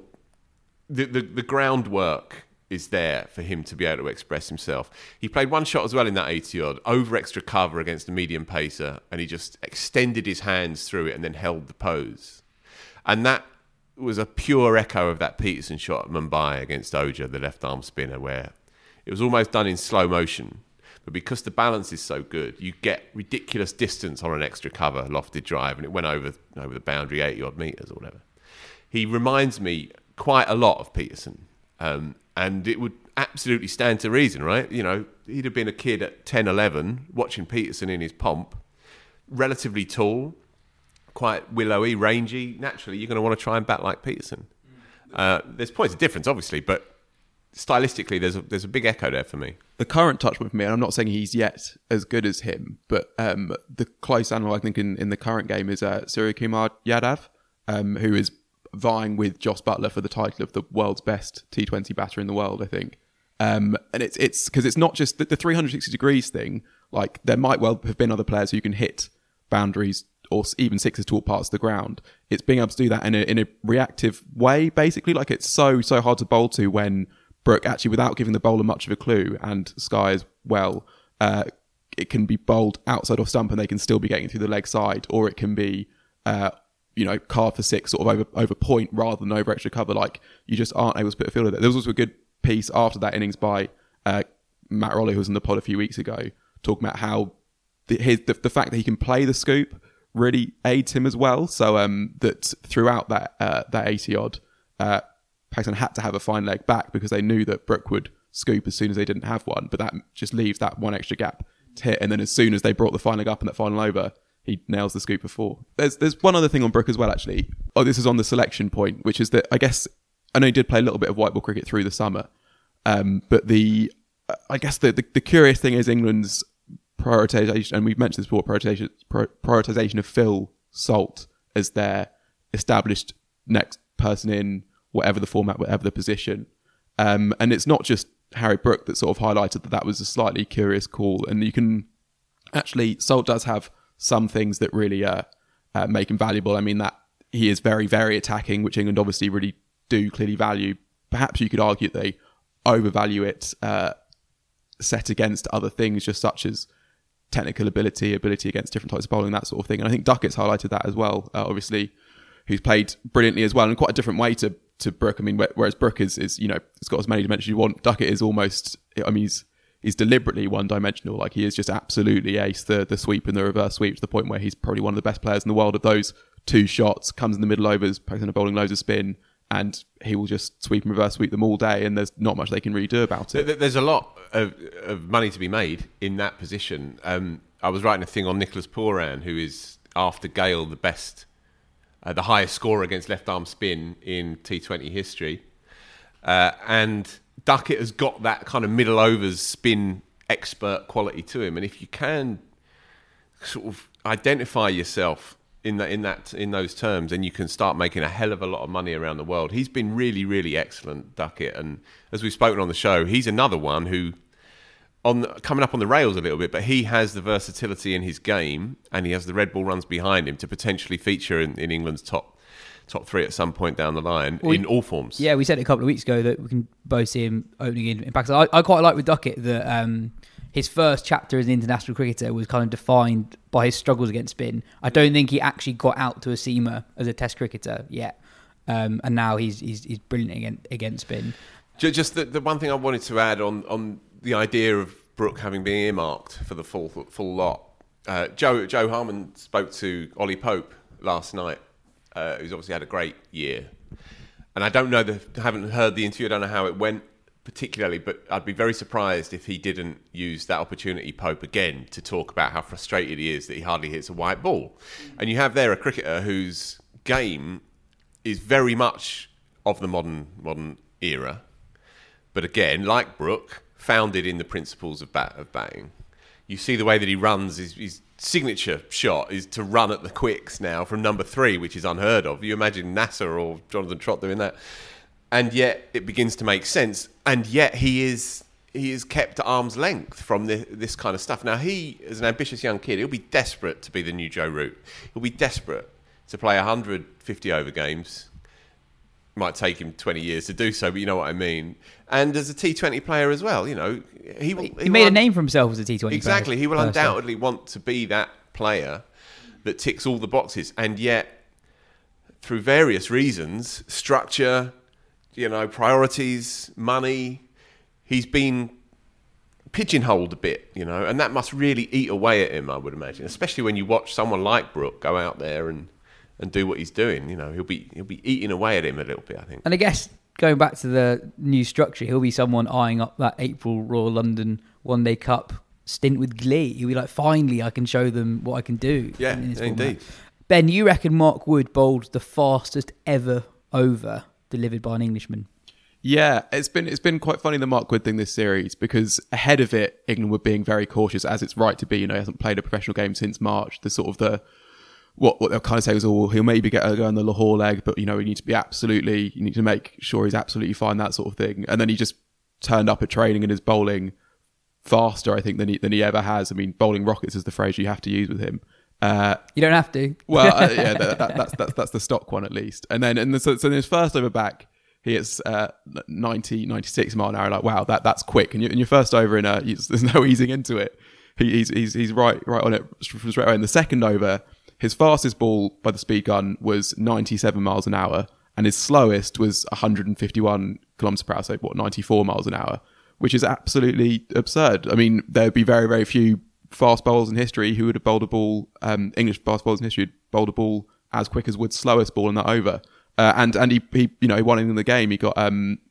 The groundwork is there for him to be able to express himself. He played one shot as well in that 80-odd, over extra cover against a medium pacer, and he just extended his hands through it and then held the pose. And that was a pure echo of that Peterson shot at Mumbai against Oja, the left-arm spinner, where it was almost done in slow motion. But because the balance is so good, you get ridiculous distance on an extra cover lofted drive, and it went over the boundary 80-odd metres or whatever. He reminds me quite a lot of Peterson, and it would absolutely stand to reason, right? You know, he'd have been a kid at 10, 11, watching Peterson in his pomp, relatively tall, quite willowy, rangy. Naturally, you're going to want to try and bat like Peterson. There's points of difference, obviously, but stylistically, there's a big echo there for me. The current touch with me, and I'm not saying he's yet as good as him, but the close analogue I think in the current game is Suryakumar Yadav, who is vying with Jos Buttler for the title of the world's best T20 batter in the world, I think. And it's because it's not just the 360 degrees thing. Like, there might well have been other players who can hit boundaries or even sixes to all parts of the ground. It's being able to do that in a reactive way, basically. Like, it's so hard to bowl to when Brook, actually, without giving the bowler much of a clue, and Sky as well, it can be bowled outside off stump and they can still be getting through the leg side, or it can be carved for six sort of over point rather than over extra cover. Like, you just aren't able to put a fielder there. There was also a good piece after that innings by Matt Rowley, who was on the pod a few weeks ago, talking about how the fact that he can play the scoop really aids him as well. So that throughout that 80-odd, Pakistan had to have a fine leg back because they knew that Brook would scoop as soon as they didn't have one. But that just leaves that one extra gap to hit. And then as soon as they brought the fine leg up in that final over, he nails the scoop before. There's one other thing on Brook as well, actually. Oh, this is on the selection point, which is that I know he did play a little bit of white ball cricket through the summer. But the curious thing is England's prioritisation, and we've mentioned this before, prioritisation of Phil Salt as their established next person in whatever the format, whatever the position. And it's not just Harry Brook that sort of highlighted that was a slightly curious call. And you can actually, Salt does have some things that really make him valuable. I mean, that he is very, very attacking, which England obviously really do clearly value. Perhaps you could argue that they overvalue it set against other things, just such as technical ability against different types of bowling, that sort of thing. And I think Duckett's highlighted that as well, obviously, who's played brilliantly as well, in quite a different way to Brook. I mean, whereas Brook is it's got as many dimensions you want. Duckett is almost, I mean, he's deliberately one-dimensional. Like, he is just absolutely ace, the sweep and the reverse sweep, to the point where he's probably one of the best players in the world of those two shots. Comes in the middle overs, Pakistan are bowling loads of spin, and he will just sweep and reverse sweep them all day, and there's not much they can really do about it. There's a lot of money to be made in that position. I was writing a thing on Nicholas Pooran, who is, after Gale, the best, the highest scorer against left-arm spin in T20 history. And Duckett has got that kind of middle overs spin expert quality to him. And if you can sort of identify yourself in those terms, and you can start making a hell of a lot of money around the world. He's been really, really excellent, Duckett. And as we've spoken on the show, he's another one who, coming up on the rails a little bit, but he has the versatility in his game, and he has the red ball runs behind him to potentially feature in England's top top 3 at some point down the line in all forms. Yeah, we said it a couple of weeks ago that we can both see him opening in Pakistan. I quite like with Duckett that his first chapter as an international cricketer was kind of defined by his struggles against spin. I don't think he actually got out to a seamer as a Test cricketer yet, and now he's brilliant against spin. Just the one thing I wanted to add on the idea of Brook having been earmarked for the full lot. Joe Harmon spoke to Ollie Pope last night, who's obviously had a great year. And I don't know, I haven't heard the interview, I don't know how it went particularly, but I'd be very surprised if he didn't use that opportunity, Pope, again, to talk about how frustrated he is that he hardly hits a white ball. And you have there a cricketer whose game is very much of the modern era, but again, like Brook, founded in the principles of batting. You see the way that he runs, his signature shot is to run at the quicks now from number 3, which is unheard of. You imagine Nasser or Jonathan Trott doing that. And yet it begins to make sense. And yet he is kept at arm's length from this kind of stuff. Now, he, as an ambitious young kid, he'll be desperate to be the new Joe Root. He'll be desperate to play 150 over games. It might take him 20 years to do so, but you know what I mean. And as a T20 player as well, you know, he made a name for himself as a T20 player. Exactly. He will undoubtedly want to be that player that ticks all the boxes. And yet, through various reasons, structure, you know, priorities, money, he's been pigeonholed a bit, you know, and that must really eat away at him, I would imagine, especially when you watch someone like Brook go out there and do what he's doing. You know, he'll be eating away at him a little bit, I think. And I guess going back to the new structure, he'll be someone eyeing up that April Royal London One Day Cup stint with glee. He'll be like, finally, I can show them what I can do. Yeah, indeed. Ben, you reckon Mark Wood bowled the fastest ever over delivered by an Englishman? Yeah, it's been quite funny, the Mark Wood thing this series, because ahead of it, England were being very cautious, as it's right to be. You know, he hasn't played a professional game since March. What they'll kind of say is, oh, he'll maybe get a go on the Lahore leg, but you know, you need to make sure he's absolutely fine, that sort of thing. And then he just turned up at training and is bowling faster, I think, than he ever has. I mean, bowling rockets is the phrase you have to use with him. You don't have to. Well, yeah, that's the stock one at least. And then so in his first over back, he hits 96 mile an hour. Like, wow, that's quick. And your first over there's no easing into it. He's right on it from straight away. In the second over, his fastest ball by the speed gun was 97 miles an hour, and his slowest was 151 kilometers per hour. So 94 miles an hour, which is absolutely absurd. I mean, there would be very, very few fast bowlers in history who would have bowled a ball. English fast bowlers in history would bowled a ball as quick as Wood's slowest ball in that over. And he won in the game. He got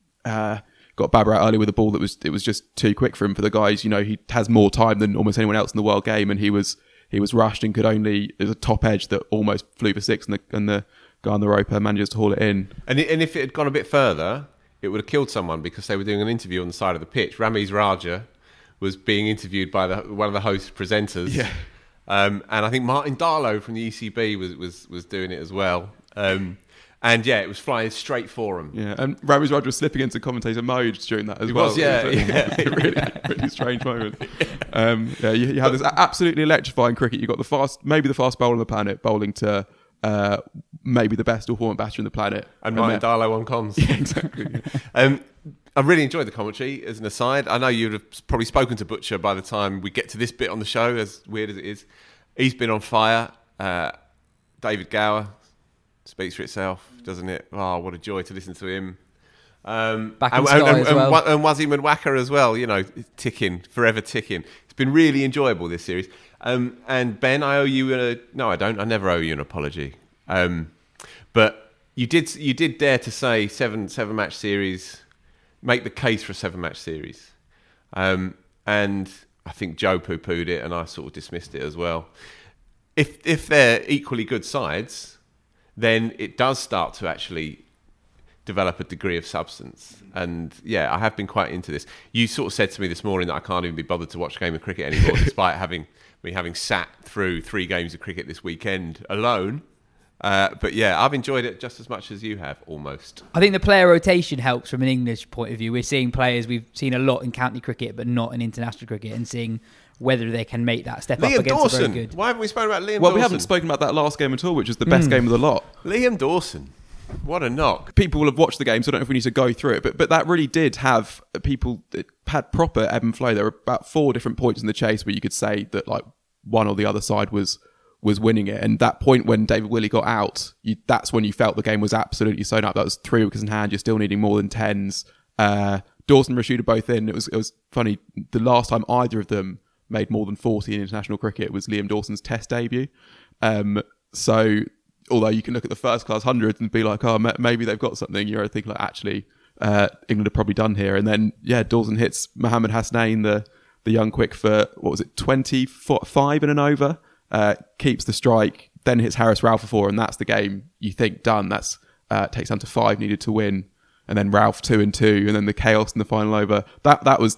Babur out early with a ball that was just too quick for him. For the guys, you know, he has more time than almost anyone else in the world game, and he was rushed and it was a top edge that almost flew for 6, and the guy on the rope manages to haul it in. And if it had gone a bit further, it would have killed someone, because they were doing an interview on the side of the pitch. Ramiz Raja was being interviewed by one of the host presenters. Yeah. And I think Martin Darlow from the ECB was doing it as well. And yeah, it was flying straight for him. Yeah, and Ramiz Raja was slipping into commentator mode during that as well. Was, yeah. It was a really strange moment. You had this absolutely electrifying cricket. You got maybe the fast bowler on the planet bowling to maybe the best all-format batter in the planet. And Martin Darlow on comms. Yeah, exactly. I really enjoyed the commentary, as an aside. I know you'd have probably spoken to Butcher by the time we get to this bit on the show, as weird as it is. He's been on fire. David Gower speaks for itself, doesn't it? Oh, what a joy to listen to him. Back in Sky as well. And Wasim Wacker as well, you know, forever ticking. It's been really enjoyable, this series. And Ben, I owe you no, I don't. I never owe you an apology. But you did dare to say seven match series, make the case for a 7-match series. And I think Joe poo-pooed it, and I sort of dismissed it as well. If they're equally good sides, then it does start to actually develop a degree of substance. And yeah, I have been quite into this. You sort of said to me this morning that I can't even be bothered to watch a game of cricket anymore, despite having sat through 3 games of cricket this weekend alone. But yeah, I've enjoyed it just as much as you have, almost. I think the player rotation helps from an English point of view. We're seeing players we've seen a lot in county cricket, but not in international cricket, and seeing whether they can make that step up against Dawson. a very good... Why haven't we spoken about Liam Dawson? Well, we haven't spoken about that last game at all, which was the best game of the lot. Liam Dawson. What a knock. People will have watched the game, so I don't know if we need to go through it, but that really did have people that had proper ebb and flow. There were about 4 different points in the chase where you could say that like one or the other side was winning it. And that point when David Willey got out, that's when you felt the game was absolutely sewn up. That was 3 wickets in hand. You're still needing more than 10s. Dawson and Rashid are both in. It was funny. The last time either of them made more than 40 in international cricket was Liam Dawson's Test debut. So although you can look at the first class hundreds and be like, oh, maybe they've got something, you're thinking like, actually, England are probably done here. And then, Dawson hits Mohammad Hasnain, the young quick, for, 25 in an over, keeps the strike, then hits Haris Rauf for 4, and that's the game you think done. That's takes down to 5 needed to win. And then Rauf 2 and 2, and then the chaos in the final over. That was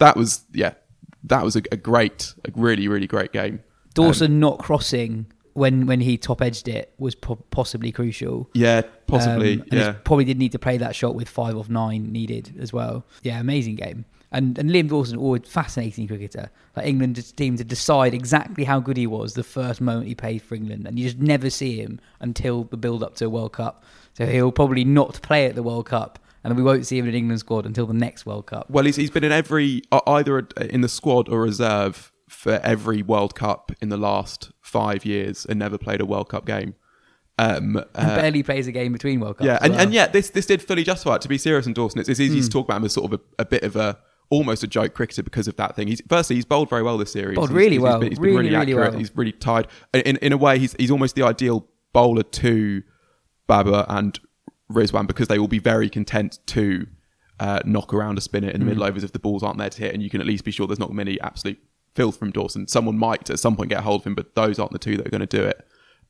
a really, really great game. Dawson not crossing when he top edged it was possibly crucial. Yeah, possibly. And he probably did need to play that shot with 5 of 9 needed as well. Yeah, amazing game. And Liam Dawson, always fascinating cricketer. Like England just seemed to decide exactly how good he was the first moment he played for England, and you just never see him until the build up to a World Cup. So he'll probably not play at the World Cup, and we won't see him in an England squad until the next World Cup. Well, he's been in every, either in the squad or reserve for every World Cup in the last 5 years and never played a World Cup game. And barely plays a game between World Cups. Yeah, and yet this did fully justify it. To be serious on Dawson, it's easy to talk about him as sort of a bit of almost a joke cricketer because of that thing. He's bowled very well this series. Bowled really well. He's been really accurate. Well. He's really tied. In a way, he's almost the ideal bowler to Babar and Rizwan, because they will be very content to knock around a spinner in the middle overs if the balls aren't there to hit, and you can at least be sure there's not many absolute filth from Dawson. Someone might at some point get a hold of him, but those aren't the two that are going to do it.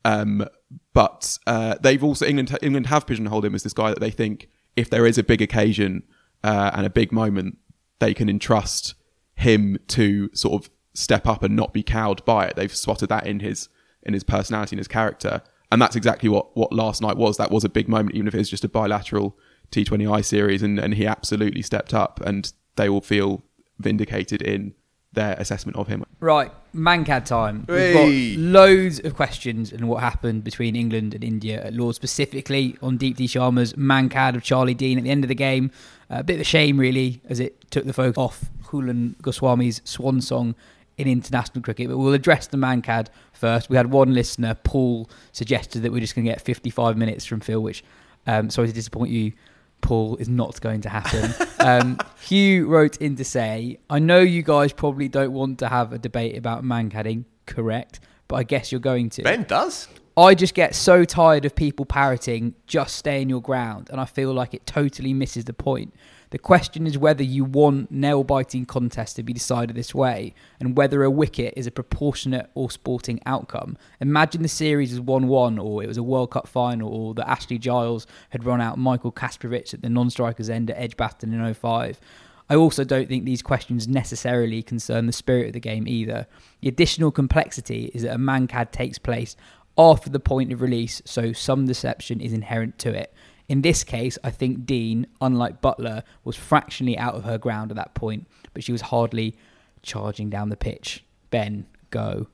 But they've also England have pigeonholed him as this guy that they think if there is a big occasion and a big moment, they can entrust him to sort of step up and not be cowed by it. They've spotted that in his personality and his character, and that's exactly what last night was. That was a big moment, even if it was just a bilateral T20I series, and he absolutely stepped up, and they will feel vindicated in their assessment of him. Right, Mankad time. We've got loads of questions on what happened between England and India at Lords, specifically on Deepti Sharma's Mankad of Charlie Dean at the end of the game. A bit of a shame, really, as it took the focus off Khulan Goswami's swan song in international cricket. But we'll address the Mankad first. We had one listener, Paul, suggested that we're just going to get 55 minutes from Phil, which, sorry to disappoint you, Paul, is not going to happen. Hugh wrote in to say, I know you guys probably don't want to have a debate about Mankadding, correct, but I guess you're going to. Ben does. I just get so tired of people parroting, just stay in your ground, and I feel like it totally misses the point. The question is whether you want nail-biting contests to be decided this way, and whether a wicket is a proportionate or sporting outcome. Imagine the series was 1-1, or it was a World Cup final, or that Ashley Giles had run out Michael Kasparovich at the non-strikers end at Edgbaston in 2005. I also don't think these questions necessarily concern the spirit of the game either. The additional complexity is that a Mankad takes place after the point of release, so some deception is inherent to it. In this case, I think Dean, unlike Butler, was fractionally out of her ground at that point, but she was hardly charging down the pitch. Ben, go.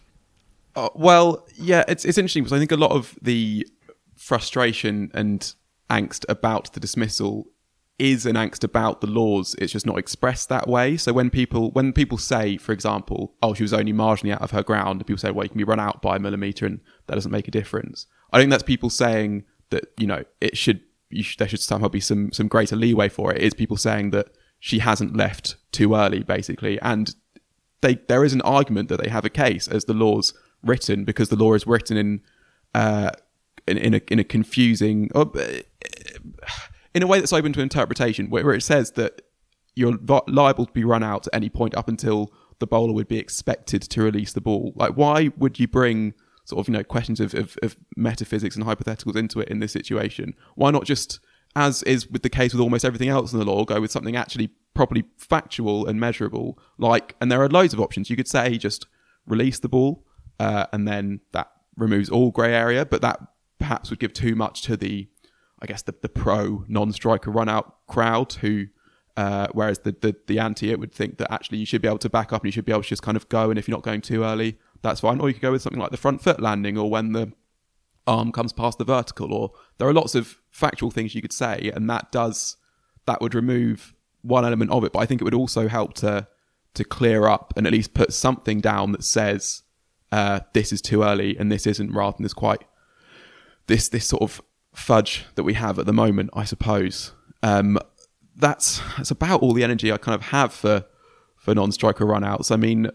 Well, yeah, it's interesting because I think a lot of the frustration and angst about the dismissal is an angst about the laws. It's just not expressed that way. So when people say, for example, oh, she was only marginally out of her ground, people say, well, you can be run out by a millimetre and that doesn't make a difference. I think that's people saying that, there should somehow be some greater leeway for it. It is people saying that she hasn't left too early, basically. And there is an argument that they have a case as the law's written, because the law is written in a confusing, in a way that's open to interpretation, where it says that you're liable to be run out at any point up until the bowler would be expected to release the ball. Like, why would you bring sort of, questions of metaphysics and hypotheticals into it in this situation? Why not just, as is with the case with almost everything else in the law, go with something actually properly factual and measurable? And there are loads of options. You could say just release the ball, and then that removes all grey area, but that perhaps would give too much to the pro non-striker run-out crowd who, whereas the anti it would think that actually you should be able to back up and you should be able to just kind of go, and if you're not going too early, that's fine. Or you could go with something like the front foot landing, or when the arm comes past the vertical, or there are lots of factual things you could say, and that would remove one element of it. But I think it would also help to clear up and at least put something down that says this is too early and this isn't, rather than this sort of fudge that we have at the moment, I suppose. That's about all the energy I kind of have for non-striker run-outs. I mean,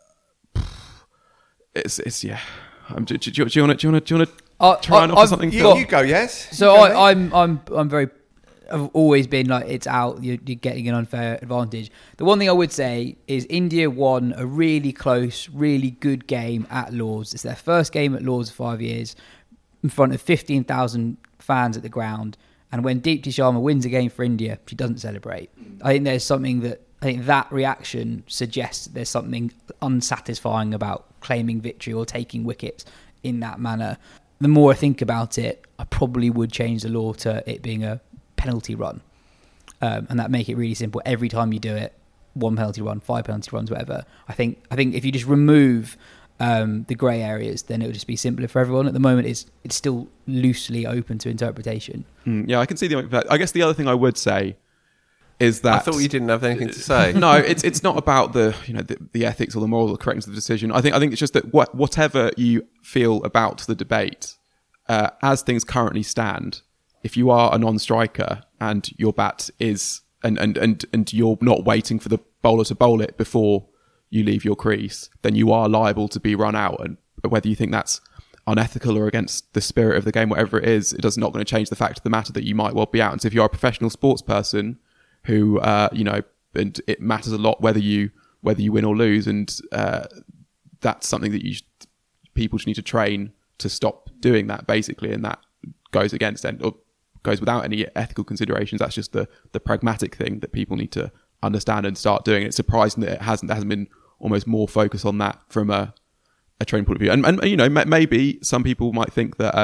it's yeah. Do you want to try and offer something? You go, yes. So I'm very. I've always been like, it's out. You're getting an unfair advantage. The one thing I would say is India won a really close, really good game at Lord's. It's their first game at Lord's in 5 years, in front of 15,000 fans at the ground. And when Deepti Sharma wins a game for India, she doesn't celebrate. I think there's something that reaction suggests there's something unsatisfying about claiming victory or taking wickets in that manner. The more I think about it, I probably would change the law to it being a penalty run, and that make it really simple. Every time you do it, 1 penalty run, 5 penalty runs, whatever. I think if you just remove the grey areas, then it would just be simpler for everyone. At the moment, it's still loosely open to interpretation. Yeah, I can see the. I guess the other thing I would say is that I thought you didn't have anything to say. No, it's not about the ethics or the moral or the correctness of the decision. I think it's just that whatever you feel about the debate, as things currently stand, if you are a non-striker and your bat is and you're not waiting for the bowler to bowl it before you leave your crease, then you are liable to be run out. And whether you think that's unethical or against the spirit of the game, whatever it is not going to change the fact of the matter that you might well be out. And so if you're a professional sports person who, and it matters a lot whether you win or lose, and that's something that people just need to train to stop doing that, basically, and that goes against or goes without any ethical considerations. That's just the pragmatic thing that people need to understand and start doing. It's surprising that there hasn't been almost more focus on that from a training point of view. And maybe some people might think that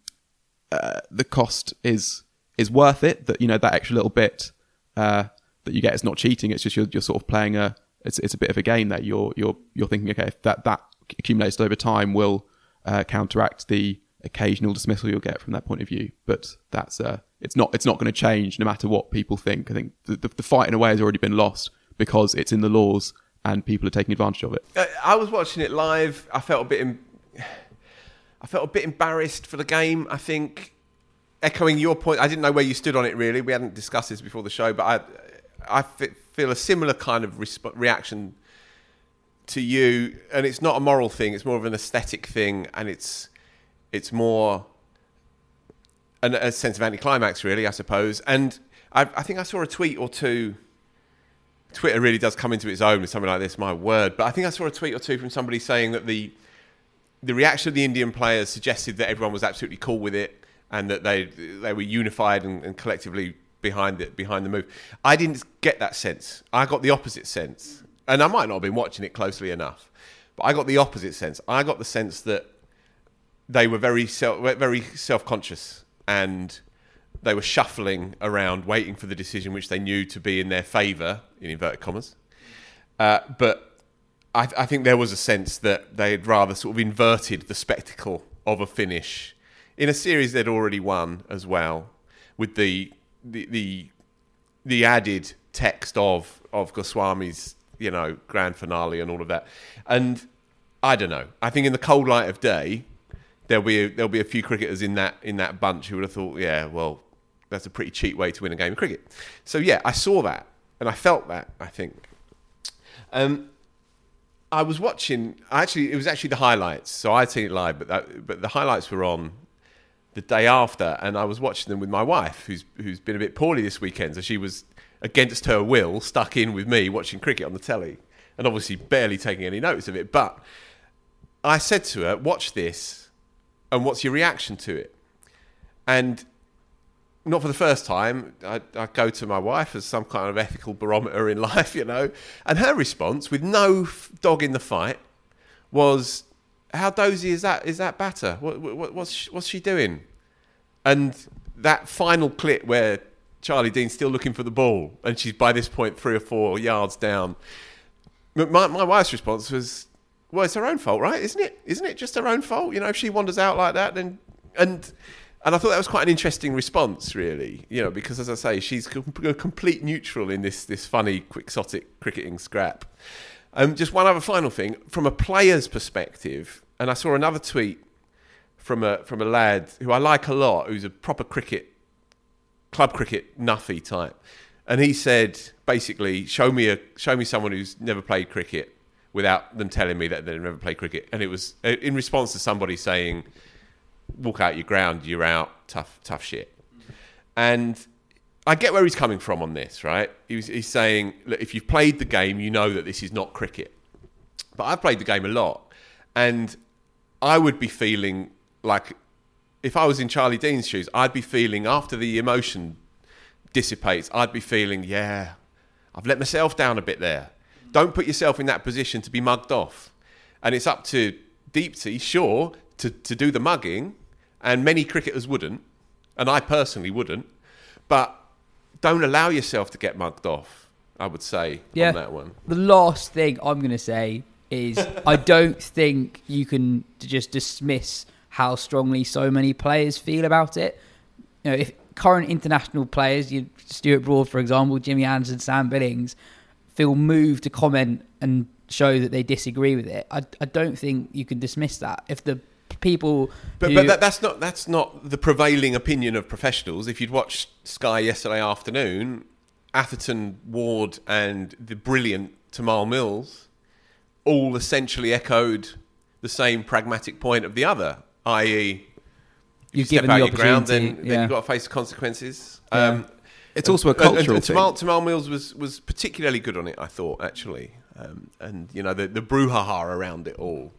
the cost is worth it. That that extra little bit that you get is not cheating. It's just you're sort of playing it's a bit of a game that you're thinking, okay, if that accumulates over time will counteract the occasional dismissal you'll get from that point of view. But that's it's not going to change no matter what people think. I think the fight in a way has already been lost because it's in the laws and people are taking advantage of it. I was watching it live. I felt a bit embarrassed for the game. I think, echoing your point, I didn't know where you stood on it really. We hadn't discussed this before the show, but I feel a similar kind of reaction to you. And it's not a moral thing. It's more of an aesthetic thing, and it's more a sense of anticlimax, really, I suppose. And I think I saw a tweet or two. Twitter really does come into its own with something like this, my word. But I think I saw a tweet or two from somebody saying that the reaction of the Indian players suggested that everyone was absolutely cool with it and that they were unified and collectively behind the move. I didn't get that sense. I got the opposite sense. And I might not have been watching it closely enough, but I got the opposite sense. I got the sense that they were very self-conscious and they were shuffling around, waiting for the decision which they knew to be in their favour, in inverted commas. But I think there was a sense that they had rather sort of inverted the spectacle of a finish in a series they'd already won as well, with the added text of Goswami's grand finale and all of that. And I don't know. I think in the cold light of day, there'll be a few cricketers in that bunch who would have thought, yeah, well, that's a pretty cheap way to win a game of cricket. So yeah, I saw that and I felt that, I think. I was watching. It was actually the highlights. So I'd seen it live, but the highlights were on the day after, and I was watching them with my wife, who's been a bit poorly this weekend. So she was, against her will, stuck in with me watching cricket on the telly, and obviously barely taking any notice of it. But I said to her, "Watch this, and what's your reaction to it?" And not for the first time, I go to my wife as some kind of ethical barometer in life, and her response, with no dog in the fight, was, "How dozy is that batter? What's she doing?" And that final clip where Charlie Dean's still looking for the ball, and she's by this point 3 or 4 yards down. My wife's response was, "Well, it's her own fault, right? Isn't it? Isn't it just her own fault? If she wanders out like that, then And I thought that was quite an interesting response, really, because, as I say, she's a complete neutral in this funny, quixotic cricketing scrap. Just one other final thing, from a player's perspective, and I saw another tweet from a lad who I like a lot, who's a proper club cricket nuffy type, and he said, basically, show me someone who's never played cricket without them telling me that they've never played cricket. And it was in response to somebody saying, walk out your ground, you're out, tough shit. And I get where he's coming from on this, right? He's saying, look, if you've played the game, you know that this is not cricket. But I've played the game a lot, and I would be feeling like, if I was in Charlie Dean's shoes, I'd be feeling, after the emotion dissipates, I'd be feeling, yeah, I've let myself down a bit there. Don't put yourself in that position to be mugged off. And it's up to Deepti, sure, to do the mugging, and many cricketers wouldn't, and I personally wouldn't, but don't allow yourself to get mugged off, I would say, on that one. The last thing I'm going to say is I don't think you can just dismiss how strongly so many players feel about it. If current international players, Stuart Broad, for example, Jimmy Anderson, Sam Billings, feel moved to comment and show that they disagree with it, I don't think you can dismiss that. If the people, but that's not the prevailing opinion of professionals. If you'd watched Sky yesterday afternoon, Atherton, Ward, and the brilliant Tamal Mills all essentially echoed the same pragmatic point of the other, i.e., you've step given out the your ground, opportunity, then you've got to face the consequences. Yeah. It's also a cultural thing. Tamal Mills was particularly good on it, I thought, actually. And the brouhaha around it all.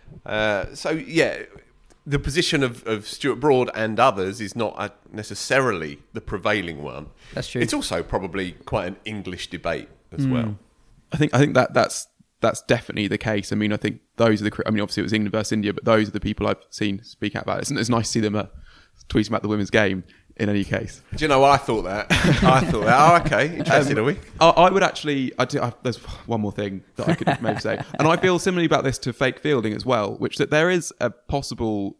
The position of Stuart Broad and others is not necessarily the prevailing one. That's true. It's also probably quite an English debate as well. I think that's definitely the case. I mean, I think those are obviously it was England versus India, but those are the people I've seen speak out about it. It's nice to see them tweeting about the women's game. In any case, do you know what I thought that? Oh, okay, interested, are we? I would actually. There's one more thing that I could maybe say, and I feel similarly about this to fake fielding as well, which that there is a possible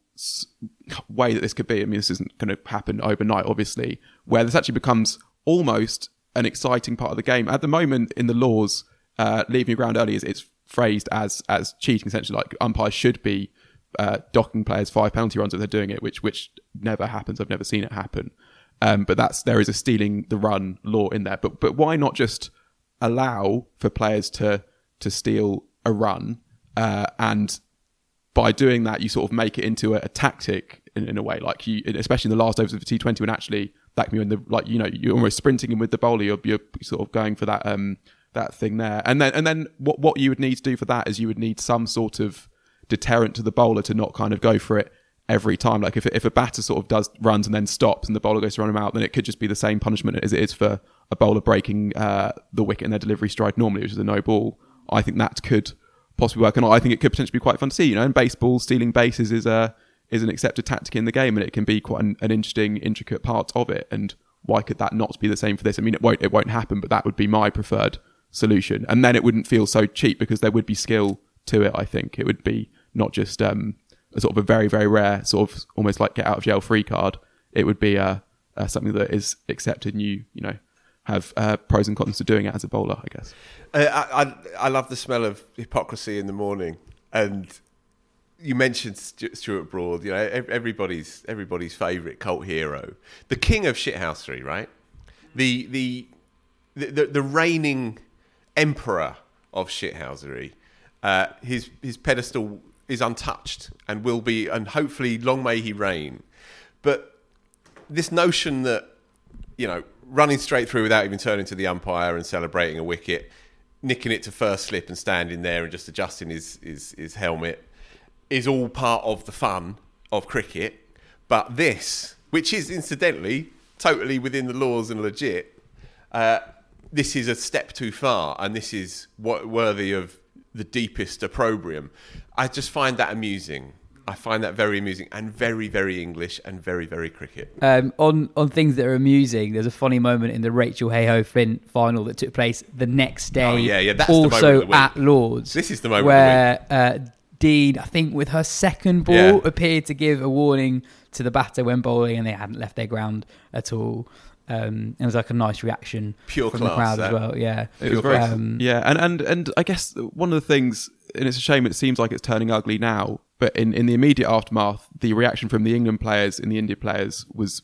way that this could be. I mean, this isn't going to happen overnight, obviously, where this actually becomes almost an exciting part of the game. At the moment, in the laws, leaving your ground early it's phrased as cheating, essentially. Like umpires should be docking players 5 penalty runs if they're doing it, which never happens. I've never seen it happen. But there is a stealing the run law in there. But why not just allow for players to steal a run, and by doing that you sort of make it into a tactic in a way, like you, especially in the last overs of the T20, when actually that can be you're almost sprinting in with the bowler, you're sort of going for that that thing there, and then what you would need to do for that is you would need some sort of deterrent to the bowler to not kind of go for it every time. Like if a batter sort of does runs and then stops and the bowler goes to run him out, then it could just be the same punishment as it is for a bowler breaking the wicket in their delivery stride normally, which is a no ball. I think that could possibly work, and I think it could potentially be quite fun to see. In baseball, stealing bases is an accepted tactic in the game, and it can be quite an interesting, intricate part of it. And why could that not be the same for this? I mean, it won't happen, but that would be my preferred solution. And then it wouldn't feel so cheap because there would be skill to it. I think it would be not just a sort of a very, very rare sort of almost like get out of jail free card. It would be something that is accepted, and you have pros and cons to doing it as a bowler, I guess. I love the smell of hypocrisy in the morning, and you mentioned Stuart Broad. Everybody's favourite cult hero, the king of shithousery, right? The reigning emperor of shithousery. His pedestal is untouched and will be, and hopefully long may he reign. But this notion that, running straight through without even turning to the umpire and celebrating a wicket, nicking it to first slip and standing there and just adjusting his helmet is all part of the fun of cricket. But this, which is incidentally totally within the laws and legit, this is a step too far, and this is worthy of the deepest opprobrium. I just find that amusing. I find that very amusing and very, very English and very, very cricket. On things that are amusing, there's a funny moment in the Rachel Hayhoe-Flint final that took place the next day. Oh, yeah, that's also the moment of the week. at Lords. This is the moment where of the week. Dean, I think with her second ball, appeared to give a warning to the batter when bowling, and they hadn't left their ground at all. It was like a nice reaction Pure from class, the crowd that. as well. Yeah, It was very, and I guess one of the things, and it's a shame it seems like it's turning ugly now, but in the immediate aftermath, the reaction from the England players and the India players was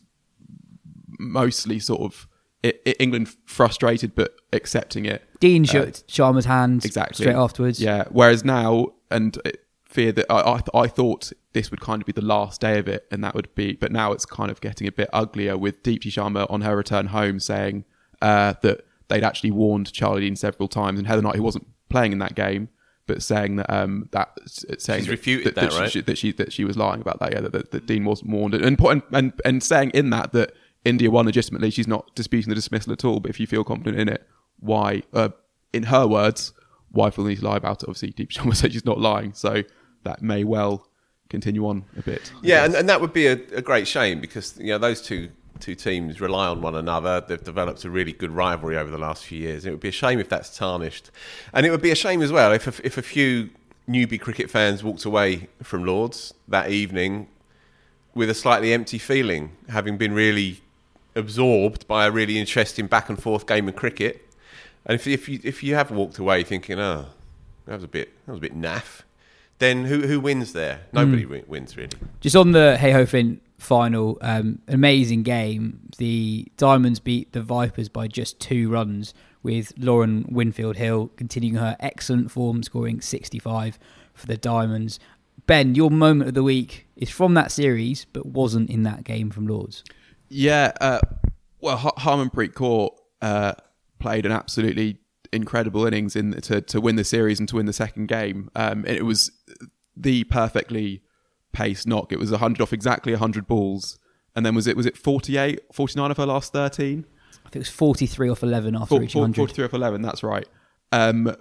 mostly sort of England frustrated but accepting it. Dean shook Sharma's hand exactly straight afterwards. Yeah, whereas now, and fear that I thought this would kind of be the last day of it, and that would be, but now it's kind of getting a bit uglier with Deepti Sharma on her return home saying that they'd actually warned Charlie Dean several times, and Heather Knight, who wasn't playing in that game, but saying that saying she's refuted that, right? that she was lying about that. Yeah, that Dean wasn't warned, and saying in that India won legitimately. She's not disputing the dismissal at all. But if you feel confident in it, why? In her words, why feel the need to lie about it? Obviously, Deepti Sharma said she's not lying, so that may well continue on a bit. Yeah, and that would be a great shame because those two teams rely on one another. They've developed a really good rivalry over the last few years. It would be a shame if that's tarnished, and it would be a shame as well if a few newbie cricket fans walked away from Lords that evening with a slightly empty feeling, having been really absorbed by a really interesting back and forth game of cricket. And if you have walked away thinking, oh, that was a bit naff, then who wins there? Nobody wins really. Just on the Hey Ho Flint final, amazing game. The Diamonds beat the Vipers by just 2 runs, with Lauren Winfield Hill continuing her excellent form, scoring 65 for the Diamonds. Ben, your moment of the week is from that series, but wasn't in that game from Lords. Yeah, well, Harmanpreet Kaur played an absolutely incredible innings to win the series and to win the second game. It was the perfectly paced knock. It was 100 off exactly 100 balls, and then was it 48, 49 of her last 13? I think it was 43 off 11 after reaching 100. 43 off 11, that's right. And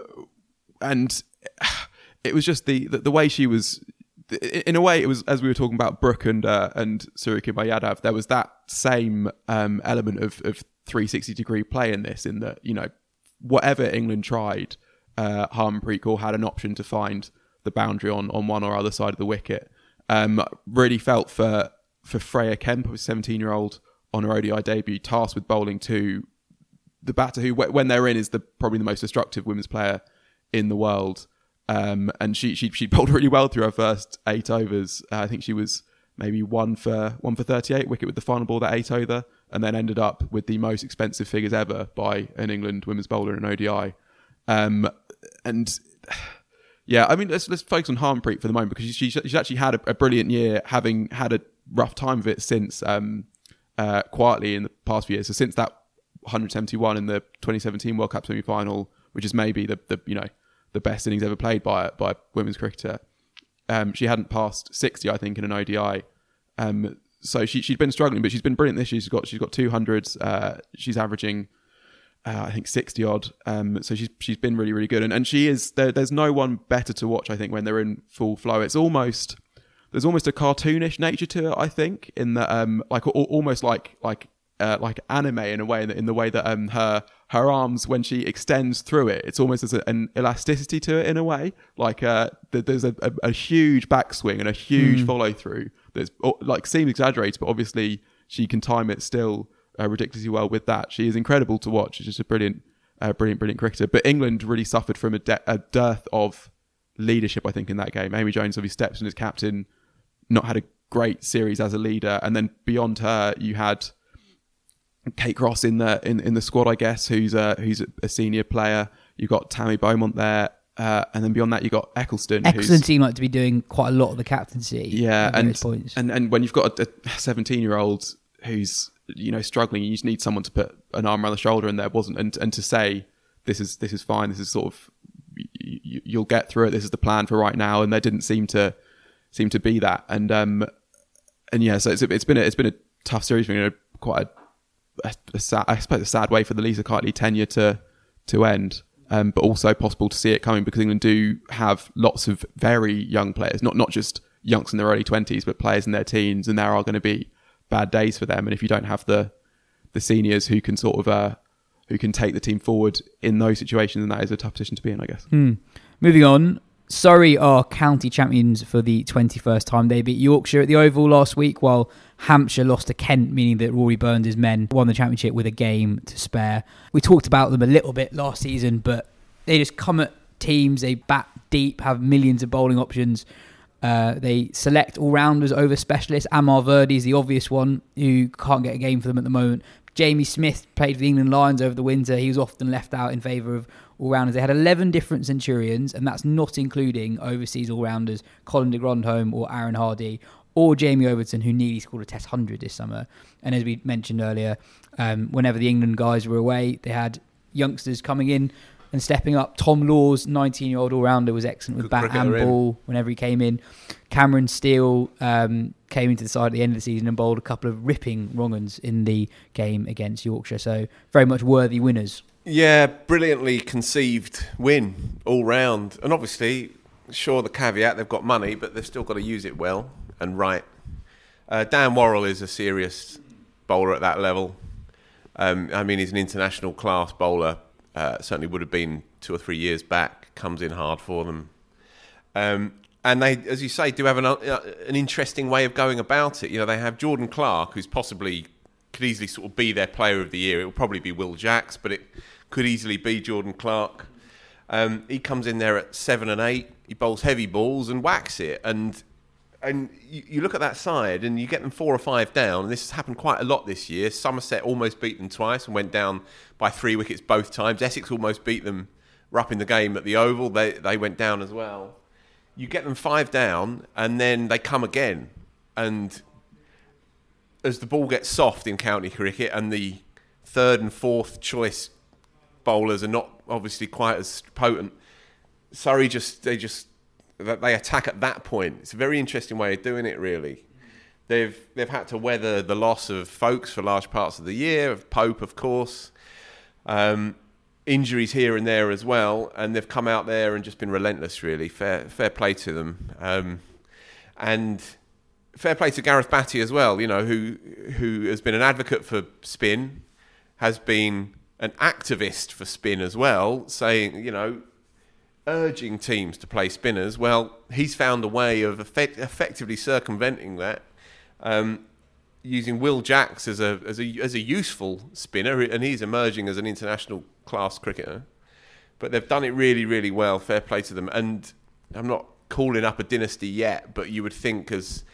it was just the way she was. In a way, it was, as we were talking about Brooke and Suryakumar Yadav, there was that same element of 360-degree play in this, in that, whatever England tried, Harmanpreet Kaur had an option to find the boundary on one or other side of the wicket. Really felt for Freya Kemp, who was 17-year-old on her ODI debut, tasked with bowling to the batter who, when they're in, is probably the most destructive women's player in the world. And she bowled really well through her first 8 overs. I think she was maybe 1 for 38 wicket with the final ball that 8 over, and then ended up with the most expensive figures ever by an England women's bowler in an ODI. And yeah, I mean, let's focus on Harmanpreet for the moment, because she's actually had a brilliant year, having had a rough time of it since quietly in the past few years. So since that 171 in the 2017 World Cup semi-final, which is maybe the best innings ever played by a women's cricketer. She hadn't passed 60, I think, in an ODI. So she'd been struggling, but she's been brilliant this year. She's got 200s. She's averaging, I think, 60 odd. So she's been really, really good. And she is. There's no one better to watch, I think, when they're in full flow. There's almost a cartoonish nature to it, I think, in that almost like anime in a way, in the way that her arms, when she extends through it, it's almost as an elasticity to it in a way. Like there's a huge backswing and a huge follow through that's seems exaggerated, but obviously she can time it still ridiculously well with that. She is incredible to watch. She's just a brilliant cricketer. But England really suffered from a dearth of leadership, I think, in that game. Amy Jones obviously steps in as captain, not had a great series as a leader, and then beyond her you had Kate Cross in the squad, I guess, who's a senior player. You've got Tammy Beaumont there, and then beyond that, you've got Eccleston. Eccleston seemed like to be doing quite a lot of the captaincy. Yeah, points. And when you've got a 17-year-old who's struggling, you just need someone to put an arm around the shoulder, and there wasn't. And to say this is fine, this is sort of you'll get through it. This is the plan for right now, and there didn't seem to be that. And yeah, so it's been a tough series, quite a sad way for the Lisa Keightley tenure to end, but also possible to see it coming, because England do have lots of very young players, not just youngs in their early 20s, but players in their teens, and there are going to be bad days for them. And if you don't have the seniors who can sort of who can take the team forward in those situations, then that is a tough position to be in, I guess. Moving on, Surrey are county champions for the 21st time. They beat Yorkshire at the Oval last week, while Hampshire lost to Kent, meaning that Rory Burns' men won the championship with a game to spare. We talked about them a little bit last season, but they just come at teams, they bat deep, have millions of bowling options. They select all-rounders over specialists. Amar Verdi is the obvious one, who can't get a game for them at the moment. Jamie Smith played for the England Lions over the winter. He was often left out in favour of all-rounders. They had 11 different Centurions, and that's not including overseas all-rounders Colin de Grandhomme or Aaron Hardy or Jamie Overton, who nearly scored a Test 100 this summer. And as we mentioned earlier, whenever the England guys were away, they had youngsters coming in and stepping up. Tom Laws, 19-year-old all-rounder, was excellent with bat and ball whenever he came in. Cameron Steele came into the side at the end of the season and bowled a couple of ripping wrong-uns in the game against Yorkshire. So very much worthy winners. Yeah, brilliantly conceived win all round. And obviously, sure, the caveat, they've got money, but they've still got to use it well and right. Dan Worrell is a serious bowler at that level. I mean, he's an international class bowler. Certainly would have been 2 or 3 years back. Comes in hard for them. And they, as you say, do have an interesting way of going about it. You know, they have Jordan Clark, who's possibly could easily sort of be their player of the year. It will probably be Will Jacks, but it could easily be Jordan Clark. He comes in there at 7 and 8. He bowls heavy balls and whacks it. And you look at that side and you get them 4 or 5 down. And this has happened quite a lot this year. Somerset almost beat them twice and went down by 3 wickets both times. Essex almost beat them. Were up in the game at the Oval. They went down as well. You get them 5 down and then they come again. And as the ball gets soft in county cricket and the 3rd and 4th choice bowlers are not obviously quite as potent, Surrey they attack at that point. It's a very interesting way of doing it, really. They've had to weather the loss of Folkes for large parts of the year, of Pope, of course. Injuries here and there as well, and they've come out there and just been relentless, really. Fair play to them. And fair play to Gareth Batty as well, you know, who has been an advocate for spin, has been an activist for spin as well, saying, you know, urging teams to play spinners. Well, he's found a way of effectively circumventing that, using Will Jacks as a useful spinner, and he's emerging as an international class cricketer. But they've done it really, really well. Fair play to them. And I'm not calling up a dynasty yet, but you would think as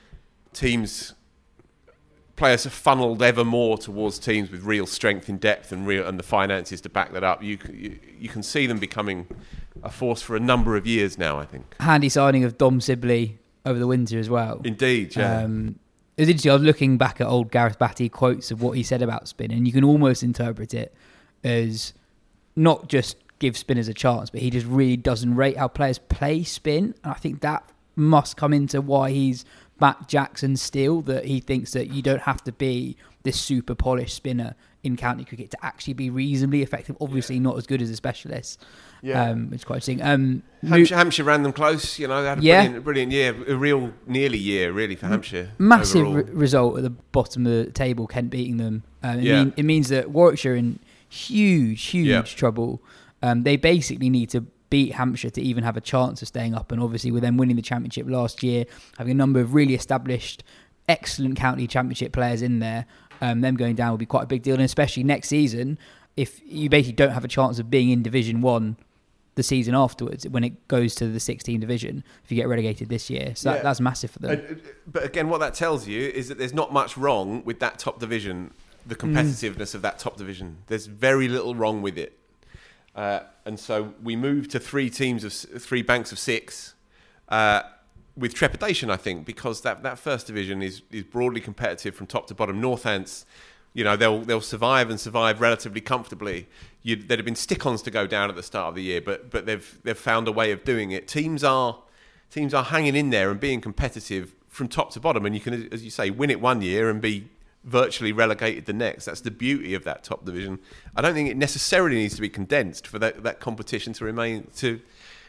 players have funneled ever more towards teams with real strength in depth and the finances to back that up, you can see them becoming a force for a number of years now, I think. Handy signing of Dom Sibley over the winter as well. Indeed, yeah. It was interesting. I was looking back at old Gareth Batty quotes of what he said about spin, and you can almost interpret it as not just give spinners a chance, but he just really doesn't rate how players play spin. And I think that must come into why he's backed Jackson Steele, that he thinks that you don't have to be this super polished spinner in county cricket to actually be reasonably effective. Obviously not as good as a specialist. Yeah. Which is quite interesting. Hampshire ran them close, you know, they had a brilliant year, a real nearly year really for Hampshire. Massive result at the bottom of the table, Kent beating them. It means that Warwickshire are in huge trouble. They basically need to beat Hampshire to even have a chance of staying up, and obviously with them winning the championship last year, having a number of really established excellent county championship players in there, them going down will be quite a big deal. And especially next season, if you basically don't have a chance of being in Division 1 the season afterwards, when it goes to the 16 division, if you get relegated this year. So that's massive for them. But again, what that tells you is that there's not much wrong with that top division, the competitiveness of that top division. There's very little wrong with it. And so we moved to 3 banks of 6 with trepidation, I think, because that first division is broadly competitive from top to bottom. Northants, you know, they'll survive and survive relatively comfortably. There'd have been stick-ons to go down at the start of the year, but they've found a way of doing it. Teams are hanging in there and being competitive from top to bottom, and you can, as you say, win it one year and be virtually relegated the next. That's the beauty of that top division. I don't think it necessarily needs to be condensed for that competition to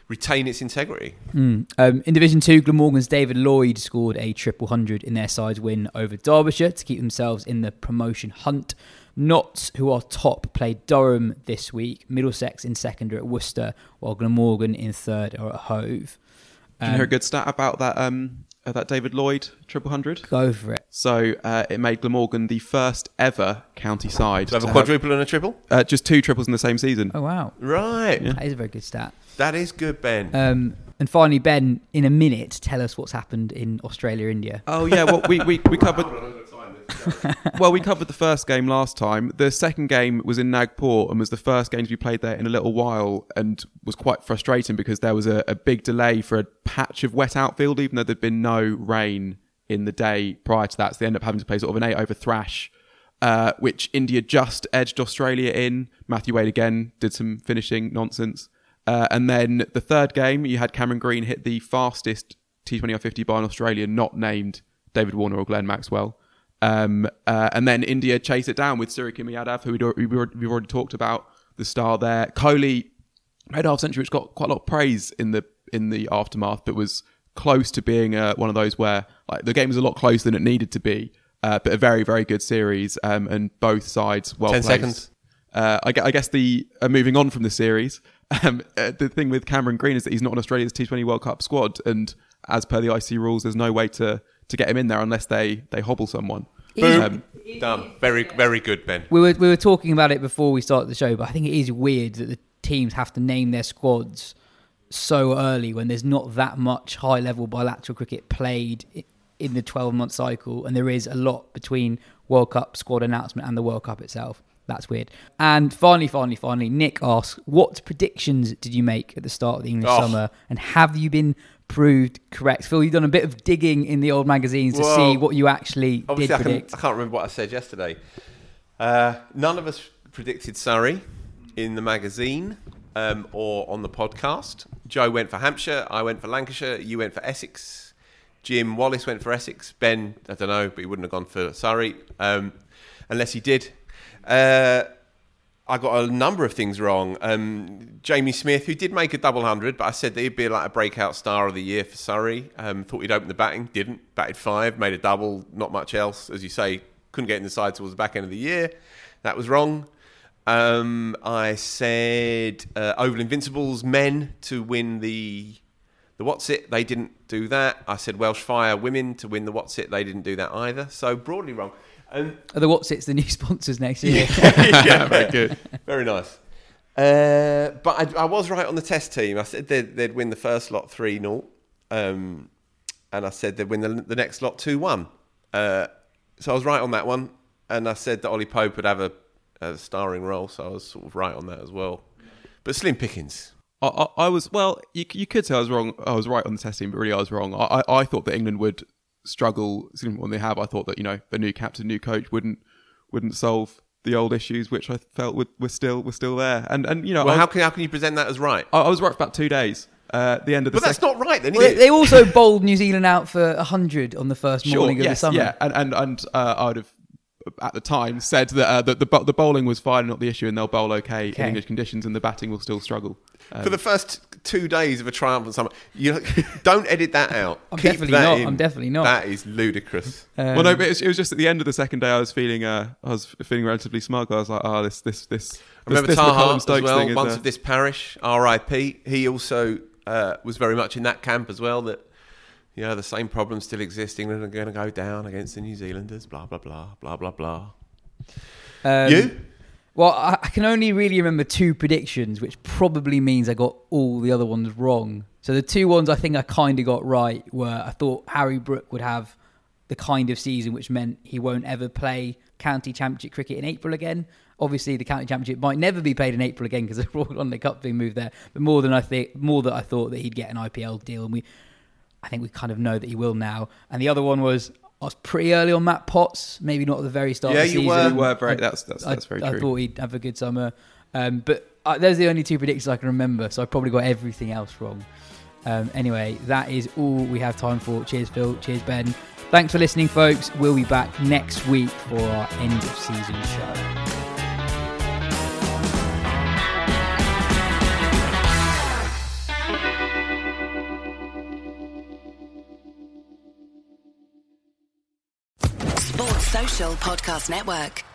retain its integrity. In Division 2, Glamorgan's David Lloyd scored a 100 in their side's win over Derbyshire to keep themselves in the promotion hunt. Notts, who are top, played Durham this week. Middlesex in second are at Worcester, while Glamorgan in third are at Hove. Did you hear a good stat about that David Lloyd 100? Go for it. So it made Glamorgan the first ever county side To have a quadruple and a triple? just 2 triples in the same season. Oh, wow. Right. That is a very good stat. That is good, Ben. And finally, Ben, in a minute, tell us what's happened in Australia, India. Oh yeah, well we covered. Well, we covered the first game last time. The second game was in Nagpur and was the first game to be played there in a little while, and was quite frustrating because there was a big delay for a patch of wet outfield, even though there'd been no rain in the day prior to that. So they ended up having to play sort of an 8-over thrash, which India just edged Australia in. Matthew Wade again did some finishing nonsense. And then the third game, you had Cameron Green hit the fastest T20 or 50 bar in Australia, not named David Warner or Glenn Maxwell. And then India chased it down with Suryakumar Yadav, who we've already talked about, the star there. Kohli made a half century, which got quite a lot of praise in the aftermath, but was close to being one of those where like the game was a lot closer than it needed to be. But a very, very good series, and both sides well 10 placed. seconds. I guess moving on from the series, the thing with Cameron Green is that he's not on Australia's T20 World Cup squad, and as per the IC rules, there's no way to get him in there unless they hobble someone. Boom. Done. Very, very good, Ben. We were talking about it before we started the show, but I think it is weird that the teams have to name their squads so early when there's not that much high-level bilateral cricket played in the 12-month cycle, and there is a lot between World Cup squad announcement and the World Cup itself. That's weird. And finally, Nick asks, what predictions did you make at the start of the English summer, and have you been proved correct? Phil, you've done a bit of digging in the old magazines to see what you actually did predict. I can't remember what I said yesterday. None of us predicted Surrey in the magazine or on the podcast. Joe went for Hampshire, I went for Lancashire, you went for Essex, Jim Wallace went for Essex, Ben, I don't know, but he wouldn't have gone for Surrey, unless he did. I got a number of things wrong. Jamie Smith, who did make a double 100, but I said that he'd be like a breakout star of the year for Surrey. Thought he'd open the batting, didn't. Batted 5, made a double, not much else. As you say, couldn't get in the side towards the back end of the year. That was wrong. I said Oval Invincibles men to win the What's It. They didn't do that. I said Welsh Fire women to win the What's It. They didn't do that either. So broadly wrong. Are the What's It's the new sponsors next year? Yeah, very good. Very nice. But I was right on the test team. I said they'd win the first lot 3-0. And I said they'd win the next lot 2-1. So I was right on that one. And I said that Ollie Pope would have a starring role. So I was sort of right on that as well. But slim pickings. I was, well, you could say I was wrong. I was right on the test team, but really I was wrong. I thought that England would struggle when they have. I thought that the new captain, new coach wouldn't solve the old issues, which I felt were still there. And well, how can you present that as right? I was right for about 2 days. The end of the. But that's not right, then. Well, they also bowled New Zealand out for 100 on the first morning of the summer. Yeah, and I would have at the time said that the bowling was fine, not the issue, and they'll bowl okay in English conditions, and the batting will still struggle. For the first 2 days of a triumphant summer, don't edit that out. I'm definitely not. That is ludicrous. Well, no, but it was just at the end of the second day I was feeling relatively smug. I was like, this. Remember this Taha McCullum Stokes as well, thing once of this parish, R.I.P. He also was very much in that camp as well, that the same problems still exist. England are going to go down against the New Zealanders, blah, blah, blah, blah, blah, blah. You? Well, I can only really remember 2 predictions, which probably means I got all the other ones wrong. So the 2 ones I think I kind of got right were I thought Harry Brook would have the kind of season which meant he won't ever play county championship cricket in April again. Obviously, the county championship might never be played in April again because the Royal London Cup being moved there. But more that I thought that he'd get an IPL deal, and I think we kind of know that he will now. And the other one was I was pretty early on Matt Potts, maybe not at the very start of the season. You were very. That's very true. I thought he'd have a good summer, but those are the only 2 predictions I can remember. So I probably got everything else wrong. Anyway, that is all we have time for. Cheers, Phil. Cheers, Ben. Thanks for listening, folks. We'll be back next week for our end of season show. Social Podcast Network.